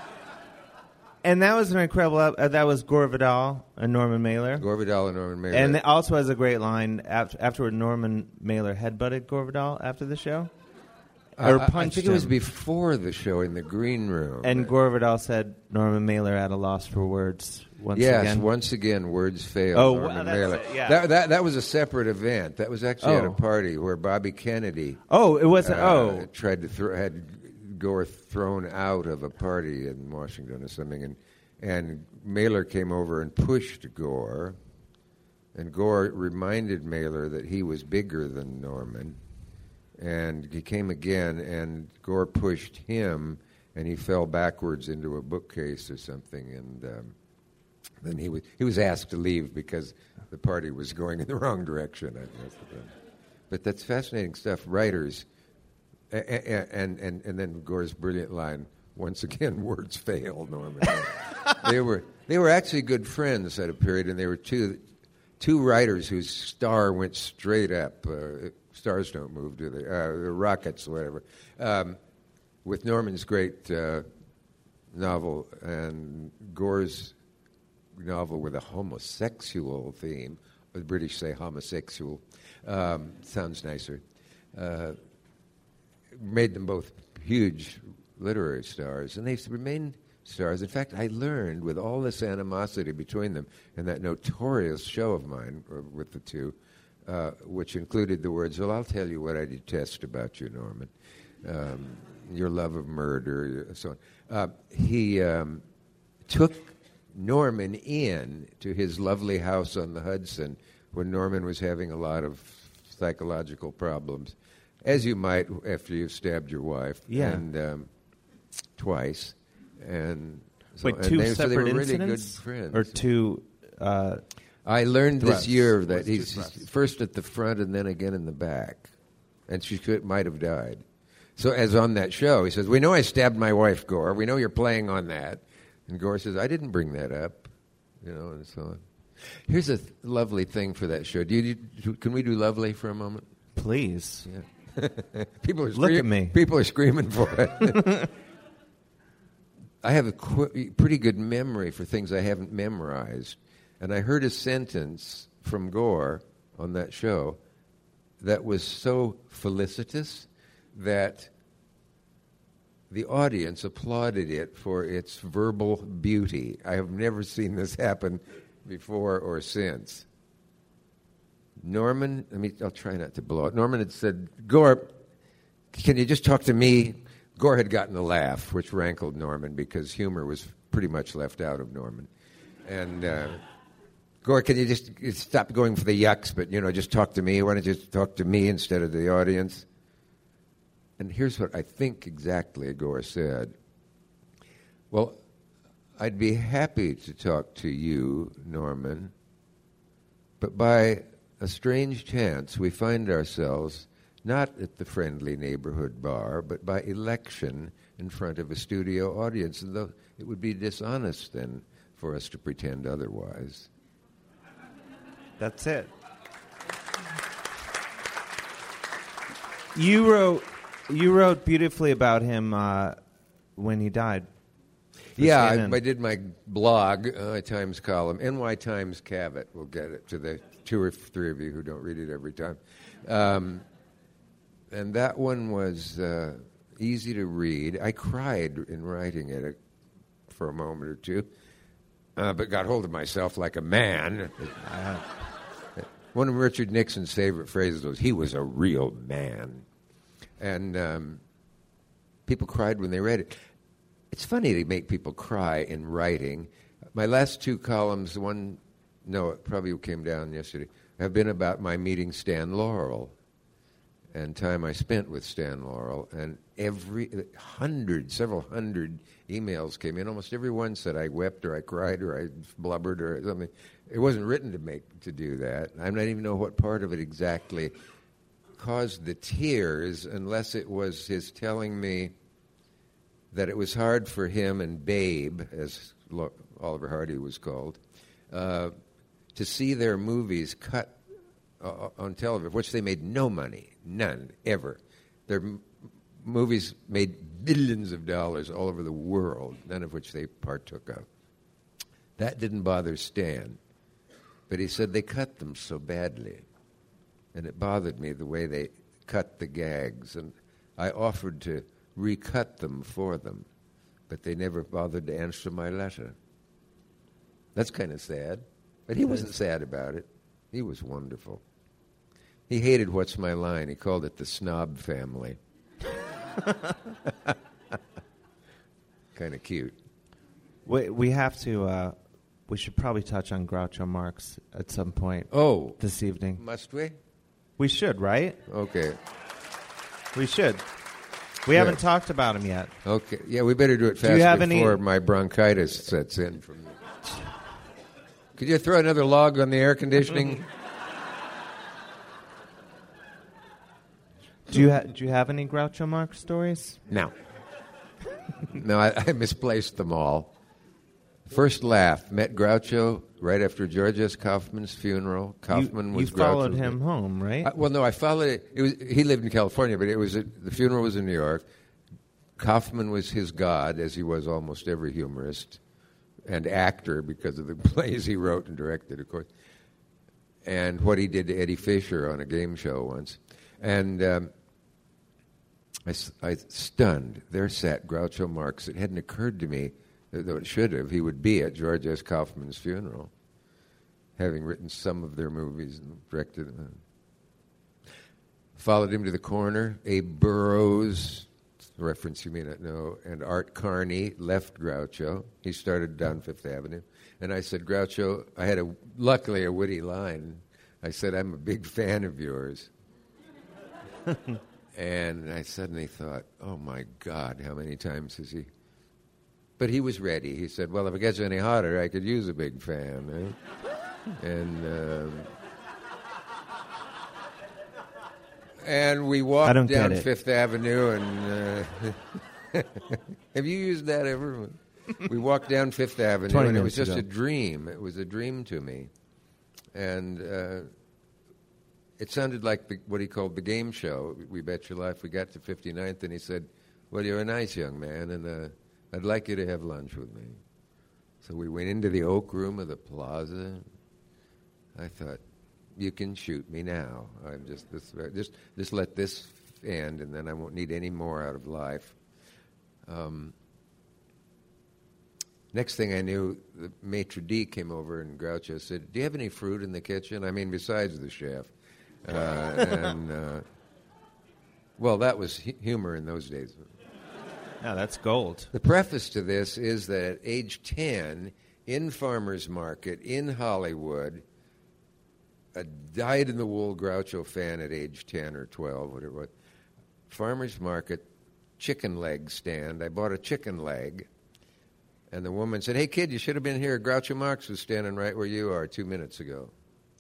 and that was an incredible. Uh, that was Gore Vidal and Norman Mailer. Gore Vidal and Norman Mailer. And it also has a great line after, afterward. Norman Mailer headbutted Gore Vidal after the show, or I, punched I think him. it was before the show in the green room. And Gore Vidal said Norman Mailer at a loss for words once yes, again. once again, words failed. Oh, Norman well, that's Mailer. it, yeah. That, that that was a separate event. That was actually at a Oh. party where Bobby Kennedy. Oh, it was. uh, oh, tried to throw had Gore thrown out of a party in Washington or something, and and Mailer came over and pushed Gore, and Gore reminded Mailer that he was bigger than Norman, and he came again, and Gore pushed him, and he fell backwards into a bookcase or something, and um, then he was he was asked to leave because the party was going in the wrong direction, I guess. But that's fascinating stuff. Writers. And, and and then Gore's brilliant line, once again, words fail, Norman. they were they were actually good friends at a period, and they were two two writers whose star went straight up. Uh, stars don't move, do they? Uh, the rockets, whatever. Um, with Norman's great uh, novel and Gore's novel with a homosexual theme, the British say homosexual, um, sounds nicer. Uh, made them both huge literary stars, and they remained stars. In fact, I learned with all this animosity between them and that notorious show of mine uh, with the two, uh, which included the words, well, I'll tell you what I detest about you, Norman. Um, your love of murder, and so on. Uh, he um, took Norman in to his lovely house on the Hudson when Norman was having a lot of psychological problems. As you might after you've stabbed your wife, yeah, and um, twice, and so, wait, and two they, separate so they were really incidents, good friends, or two. Uh, I learned thrusts. this year that What's he's two thrusts? first at the front and then again in the back, and she could, might have died. So, as on that show, he says, "We know I stabbed my wife, Gore. We know you're playing on that." And Gore says, "I didn't bring that up," you know, and so on. Here's a th- lovely thing for that show. Do you, do, can we do lovely for a moment? Please. Yeah. people are Look scream- at me. People are screaming for it. I have a qu- pretty good memory for things I haven't memorized, and I heard a sentence from Gore on that show that was so felicitous that the audience applauded it for its verbal beauty. I have never seen this happen before or since. Norman, I mean, I'll try not to blow it. Norman had said, Gore, can you just talk to me? Gore had gotten a laugh, which rankled Norman because humor was pretty much left out of Norman. And uh, Gore, can you just stop going for the yucks, but, you know, just talk to me? Why don't you just talk to me instead of the audience? And here's what I think exactly Gore said. Well, I'd be happy to talk to you, Norman, but by a strange chance, we find ourselves not at the friendly neighborhood bar, but by election in front of a studio audience. And though it would be dishonest then for us to pretend otherwise. That's it. You wrote, you wrote beautifully about him uh, when he died. Yeah, C N N. I, I did my blog, uh, Times column, N Y Times Cavett. We'll get it to the two or three of you who don't read it every time. Um, and that one was uh, easy to read. I cried in writing it for a moment or two, uh, but got hold of myself like a man. Uh, one of Richard Nixon's favorite phrases was, he was a real man. And um, people cried when they read it. it's funny to make people cry in writing. My last two columns, one, no, it probably came down yesterday, have been about my meeting Stan Laurel and time I spent with Stan Laurel. And every hundred, several hundred emails came in. Almost every one said I wept or I cried or I blubbered or something. It wasn't written to make to do that. I don't even know what part of it exactly caused the tears, unless it was his telling me that it was hard for him and Babe, as Oliver Hardy was called, uh, to see their movies cut uh, on television, which they made no money, none, ever. Their m- movies made billions of dollars all over the world, none of which they partook of. That didn't bother Stan, but he said they cut them so badly, and it bothered me the way they cut the gags, and I offered to recut them for them, but they never bothered to answer my letter. That's kind of sad, but he wasn't sad about it. He was wonderful. He hated What's My Line. He called it the snob family. Kind of cute. We we have to. Uh, we should probably touch on Groucho Marx at some point. Oh, this evening. Must we? We should, right? Okay. We should. We yeah. haven't talked about him yet. Okay. Yeah, we better do it fast do you have before any... my bronchitis sets in. From. Could you throw another log on the air conditioning? Do you ha- do you have any Groucho Marx stories? No. No, I, I misplaced them all. First laugh, met Groucho right after George S. Kaufman's funeral. Kaufman you, was You followed Groucho's him name. home, right? I, well, no, I followed it. It was he lived in California, but it was a, the funeral was in New York. Kaufman was his god, as he was almost every humorist and actor because of the plays he wrote and directed, of course, and what he did to Eddie Fisher on a game show once. And um, I, I stunned. There sat Groucho Marx. It hadn't occurred to me, though it should have, he would be at George S. Kaufman's funeral, having written some of their movies and directed them. Followed him to the corner. Abe Burrows, a reference you may not know, and Art Carney left Groucho. He started down Fifth Avenue. And I said, Groucho, I had a luckily a witty line. I said, I'm a big fan of yours. And I suddenly thought, oh, my God, how many times has he... But he was ready. He said, well, if it gets any hotter, I could use a big fan. Eh? And um, and we walked down Fifth Avenue, and... Uh, have you used that ever? We walked down Fifth Avenue, and it was just ago. a dream. It was a dream to me. And... Uh, It sounded like the, what he called the game show, We Bet Your Life. We got to fifty-ninth, and he said, well, you're a nice young man, and uh, I'd like you to have lunch with me. So we went into the Oak Room of the Plaza. I thought, you can shoot me now. I'm just, this, just, just let this end, and then I won't need any more out of life. Um, next thing I knew, the maitre d' came over, and Groucho said, do you have any fruit in the kitchen? I mean, besides the chef. Uh, and, uh, well, that was hu- humor in those days. Yeah, that's gold. The preface to this is that at age ten, in Farmer's Market, in Hollywood, a dyed-in-the-wool Groucho fan at age ten or twelve, whatever it was, Farmer's Market, chicken leg stand. I bought a chicken leg, and the woman said, hey, kid, you should have been here. Groucho Marx was standing right where you are two minutes ago.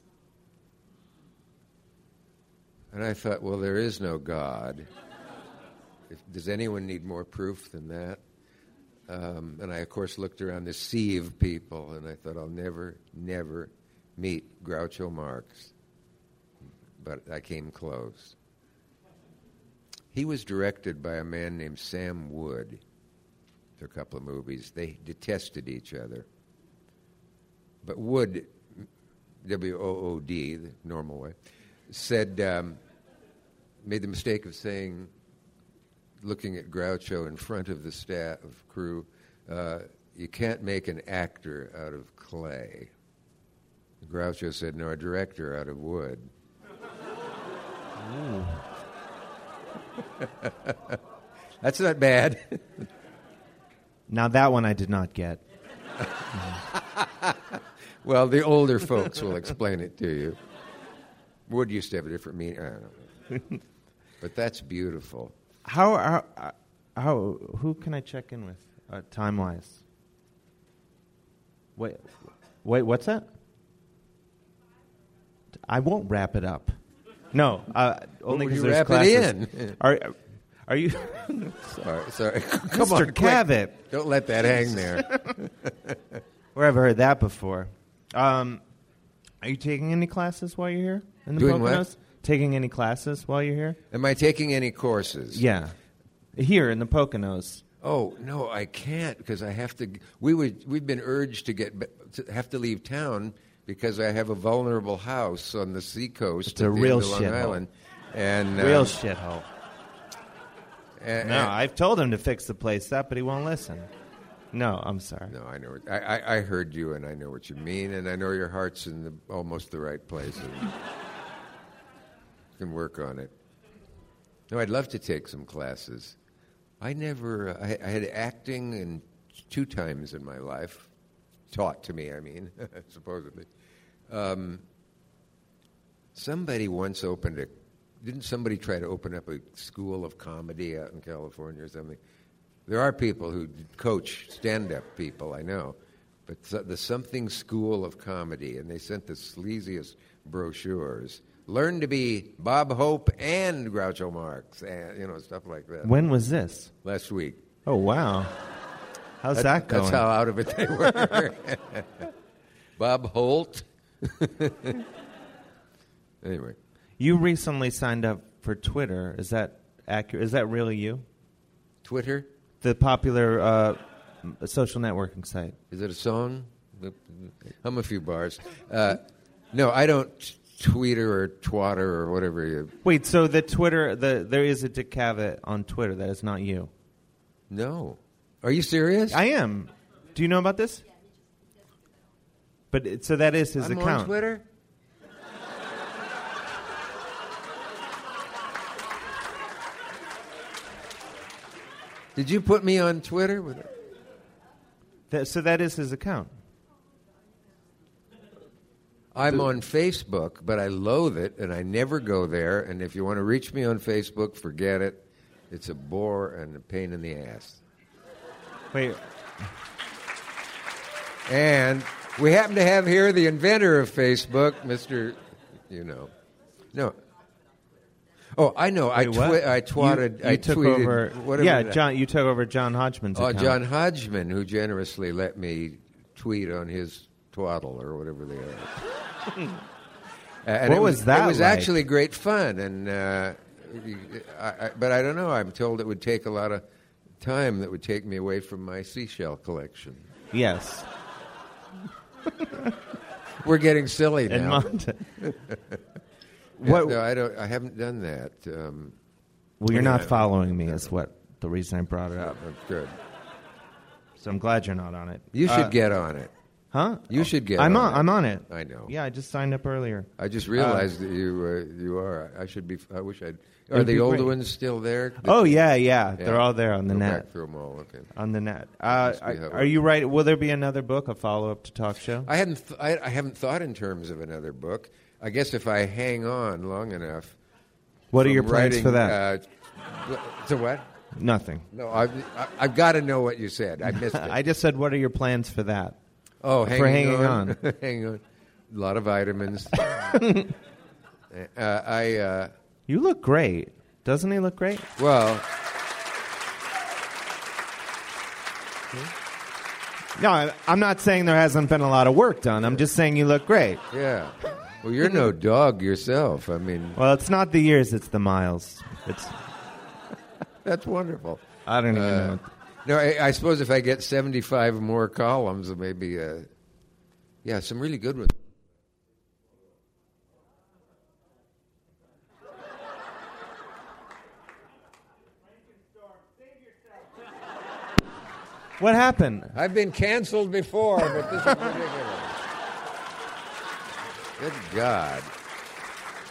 And I thought, well, there is no God. If, does anyone need more proof than that? Um, and I, of course, looked around the sea of people, and I thought, I'll never, never meet Groucho Marx. But I came close. He was directed by a man named Sam Wood for a couple of movies. They detested each other. But Wood, W O O D, the normal way, said, um, made the mistake of saying, looking at Groucho in front of the staff of crew, uh, you can't make an actor out of clay. Groucho said, no, a director out of wood. That's not bad. Now that one I did not get. Well, the older folks will explain it to you. Wood used to have a different meaning. I don't know. But that's beautiful. How, how, how, who can I check in with, uh, time-wise? Wait, wait, what's that? I won't wrap it up. No, uh, only because there's wrap classes. it in. Are, are you... Sorry, sorry. Come Mister on, quick. Cavett. Don't let that hang there. Where have I heard that before? Um, are you taking any classes while you're here in the Doing Poconos? what? Taking any classes while you're here? Am I taking any courses? Yeah, here in the Poconos. Oh no, I can't because I have to. We would. We've been urged to get to have to leave town because I have a vulnerable house on the seacoast. It's a at the real end of Long shithole. Island, and Real um, shithole. and- No, and- I've told him to fix the place up, but he won't listen. No, I'm sorry. No, I know. I, I, I heard you, and I know what you mean, and I know your heart's in the, almost the right place. And you can work on it. No, I'd love to take some classes. I never. I, I had acting in two times in my life, taught to me. I mean, supposedly. Um, somebody once opened a. Didn't somebody try to open up a school of comedy out in California or something? There are people who coach stand-up people, I know, but the Something School of Comedy, and they sent the sleaziest brochures. Learn to be Bob Hope and Groucho Marx, and you know, stuff like that. When was this? Last week. Oh, wow. How's that, That- going? That's how out of it they were. Bob Holt. Anyway. You recently signed up for Twitter. Is that accurate? Is that really you? Twitter? The popular uh, social networking site. Is it a song? Hum a few bars. Uh, no, I don't tweeter or twatter or whatever you... Wait, so the Twitter, the there is a Dick Cavett on Twitter. That is not you. No. Are you serious? I am. Do you know about this? But it, so that is his I'm account. on Twitter? Did you put me on Twitter? With That, so that is his account. I'm on Facebook, but I loathe it, and I never go there. And if you want to reach me on Facebook, forget it. It's a bore and a pain in the ass. Wait. And we happen to have here the inventor of Facebook, Mister You know. No. Oh, I know. I Wait, what? twi- I twatted. You, you I took tweeted. over. Whatever Yeah, that- John. You took over John Hodgman's Oh, account. John Hodgman, who generously let me tweet on his twaddle or whatever they are. Uh, and What it was that It was like? actually great fun, and uh, I, I, but I don't know. I'm told it would take a lot of time. That would take me away from my seashell collection. Yes. We're getting silly And now. Monte. Yeah, What- no, I don't. I haven't done that. Um, Well, you're Yeah. not following me. Is what the reason I brought it up. that's good. So I'm glad you're not on it. You should Uh, get on it. Huh? You should get. I'm on on. it. I'm on it. I know. Yeah, I just signed up earlier. I just realized that you uh, you are. I should be. I wish I'd. Are It'd the be older great. ones still there? Oh yeah, yeah. Yeah. They're all there on the Go net. back through them all. Okay. On the net. Uh, Must be how are, it are you right? Will there be another book, a follow up to Talk Show? I hadn't. Th- I, I haven't thought in terms of another book. I guess if I hang on long enough. What are from your plans writing, for that? Uh, so what? Nothing. No, I've, I, I've got to know what you said. I missed it. I just said, what are your plans for that? oh, for hanging on. hanging on. A lot of vitamins. uh, I uh, You look great. Doesn't he look great? well. No, I- I'm not saying there hasn't been a lot of work done. I'm just saying you look great. Yeah. Well, you're no dog yourself. I mean, Well, it's not the years, it's the miles. It's that's wonderful. I don't even Uh, know. No, I, I suppose if I get seventy-five more columns, maybe, uh, yeah, some really good ones. What happened? I've been canceled before, but this is ridiculous. Good God.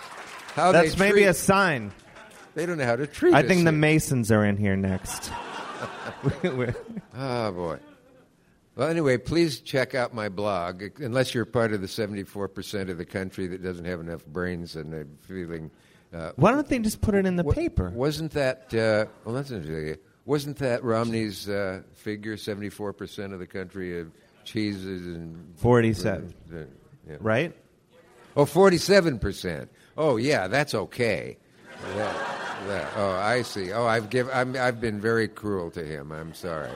How That's they maybe treat, a sign. They don't know how to treat I us think the here. Masons are in here next. Oh, boy. Well, anyway, please check out my blog, unless you're part of the seventy-four percent of the country that doesn't have enough brains and they're feeling... Uh, Why don't they just put it in the wa- paper? Wasn't that... Uh, well, that's interesting. Wasn't that Romney's uh, figure, seventy-four percent of the country of cheeses and... forty-seven. Uh, yeah. Right? Oh, forty-seven percent. Oh, yeah, that's okay. That, that, oh, I see. Oh, I've give, I'm, I've been very cruel to him. I'm sorry.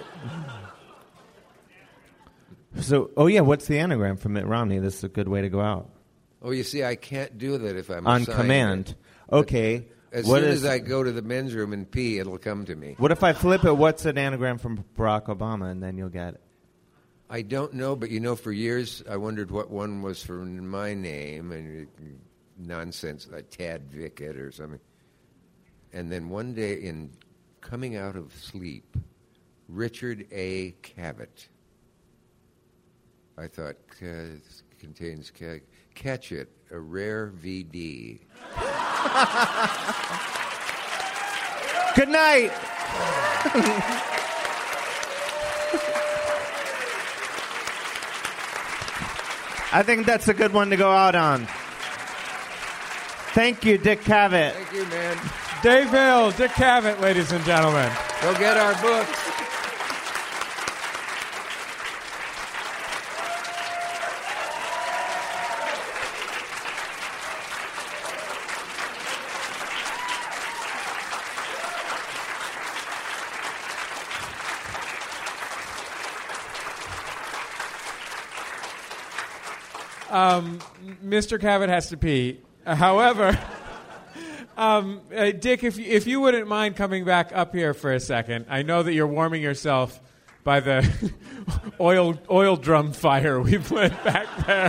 So, oh yeah, what's the anagram for Mitt Romney? This is a good way to go out. Oh, you see, I can't do that if I'm On assigned command. it. Okay. As what soon is, as I go to the men's room and pee, it'll come to me. What if I flip it? What's an anagram from Barack Obama? And then you'll get it. I don't know, but you know, for years I wondered what one was for my name, and it, nonsense like Tad Vickett or something. And then one day, in coming out of sleep, Richard A. Cavett. I thought, uh, this contains ca- catch it, a rare V D. Good night. I think that's a good one to go out on. Thank you, Dick Cavett. Thank you, man. Dave Hill, Dick Cavett, ladies and gentlemen. Go get our books. Um, Mister Cavett has to pee. Uh, however, um, uh, Dick, if you, if you wouldn't mind coming back up here for a second, I know that you're warming yourself by the oil oil drum fire we put back there.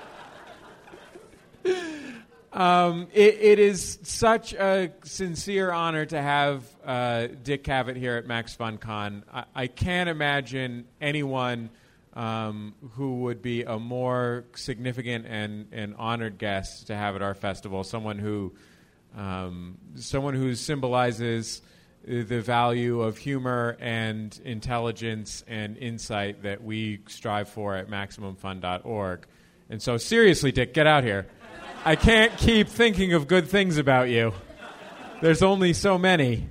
Um, it, it is such a sincere honor to have uh, Dick Cavett here at Max Fun Con. I, I can't imagine anyone um, who would be a more significant and, and honored guest to have at our festival. Someone who, um, someone who symbolizes the value of humor and intelligence and insight that we strive for at maximum fun dot org. And so, seriously, Dick, get out here. I can't keep thinking of good things about you. There's only so many.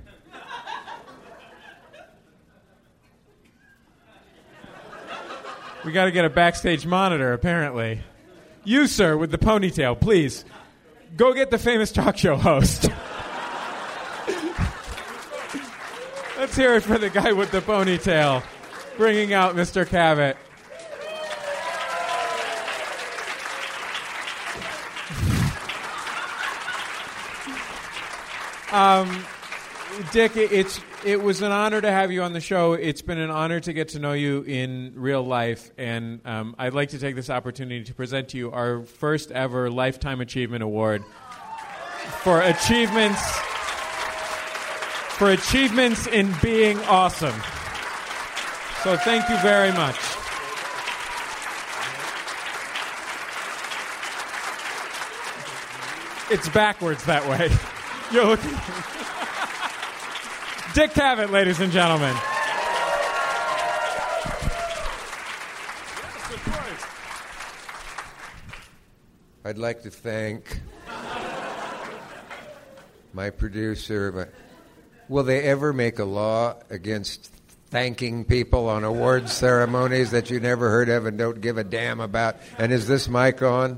We got to get a backstage monitor, apparently. You, sir, with the ponytail, please, go get the famous talk show host. Let's hear it for the guy with the ponytail, bringing out Mister Cavett. Um, Dick, it's it was an honor to have you on the show. It's been an honor to get to know you in real life, and um, I'd like to take this opportunity to present to you our first ever Lifetime Achievement Award for achievements for achievements in being awesome. So thank you very much. It's backwards that way. You're looking. Dick Cavett, ladies and gentlemen. I'd like to thank my producer. My, will they ever make a law against thanking people on awards ceremonies that you never heard of and don't give a damn about? And is this mic on?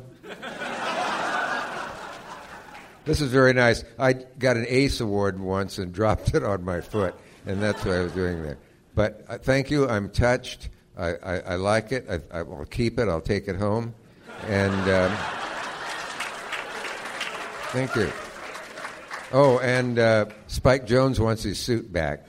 This is very nice. I got an ACE award once and dropped it on my foot, and that's what I was doing there. But uh, thank you. I'm touched. I, I, I like it. I, I will keep it. I'll take it home. And um, thank you. Oh, and uh, Spike Jones wants his suit back.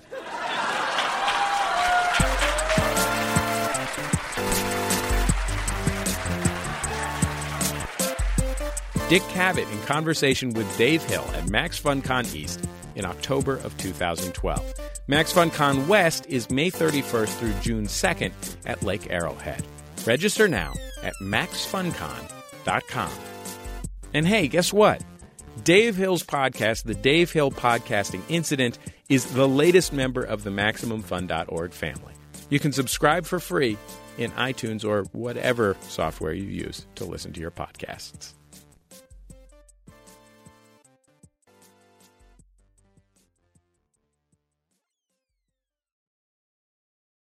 Dick Cavett in conversation with Dave Hill at Max Fun Con East in October of two thousand twelve. Max Fun Con West is May thirty-first through June second at Lake Arrowhead. Register now at max fun con dot com. And hey, guess what? Dave Hill's podcast, The Dave Hill Podcasting Incident, is the latest member of the Maximum Fun dot org family. You can subscribe for free in iTunes or whatever software you use to listen to your podcasts.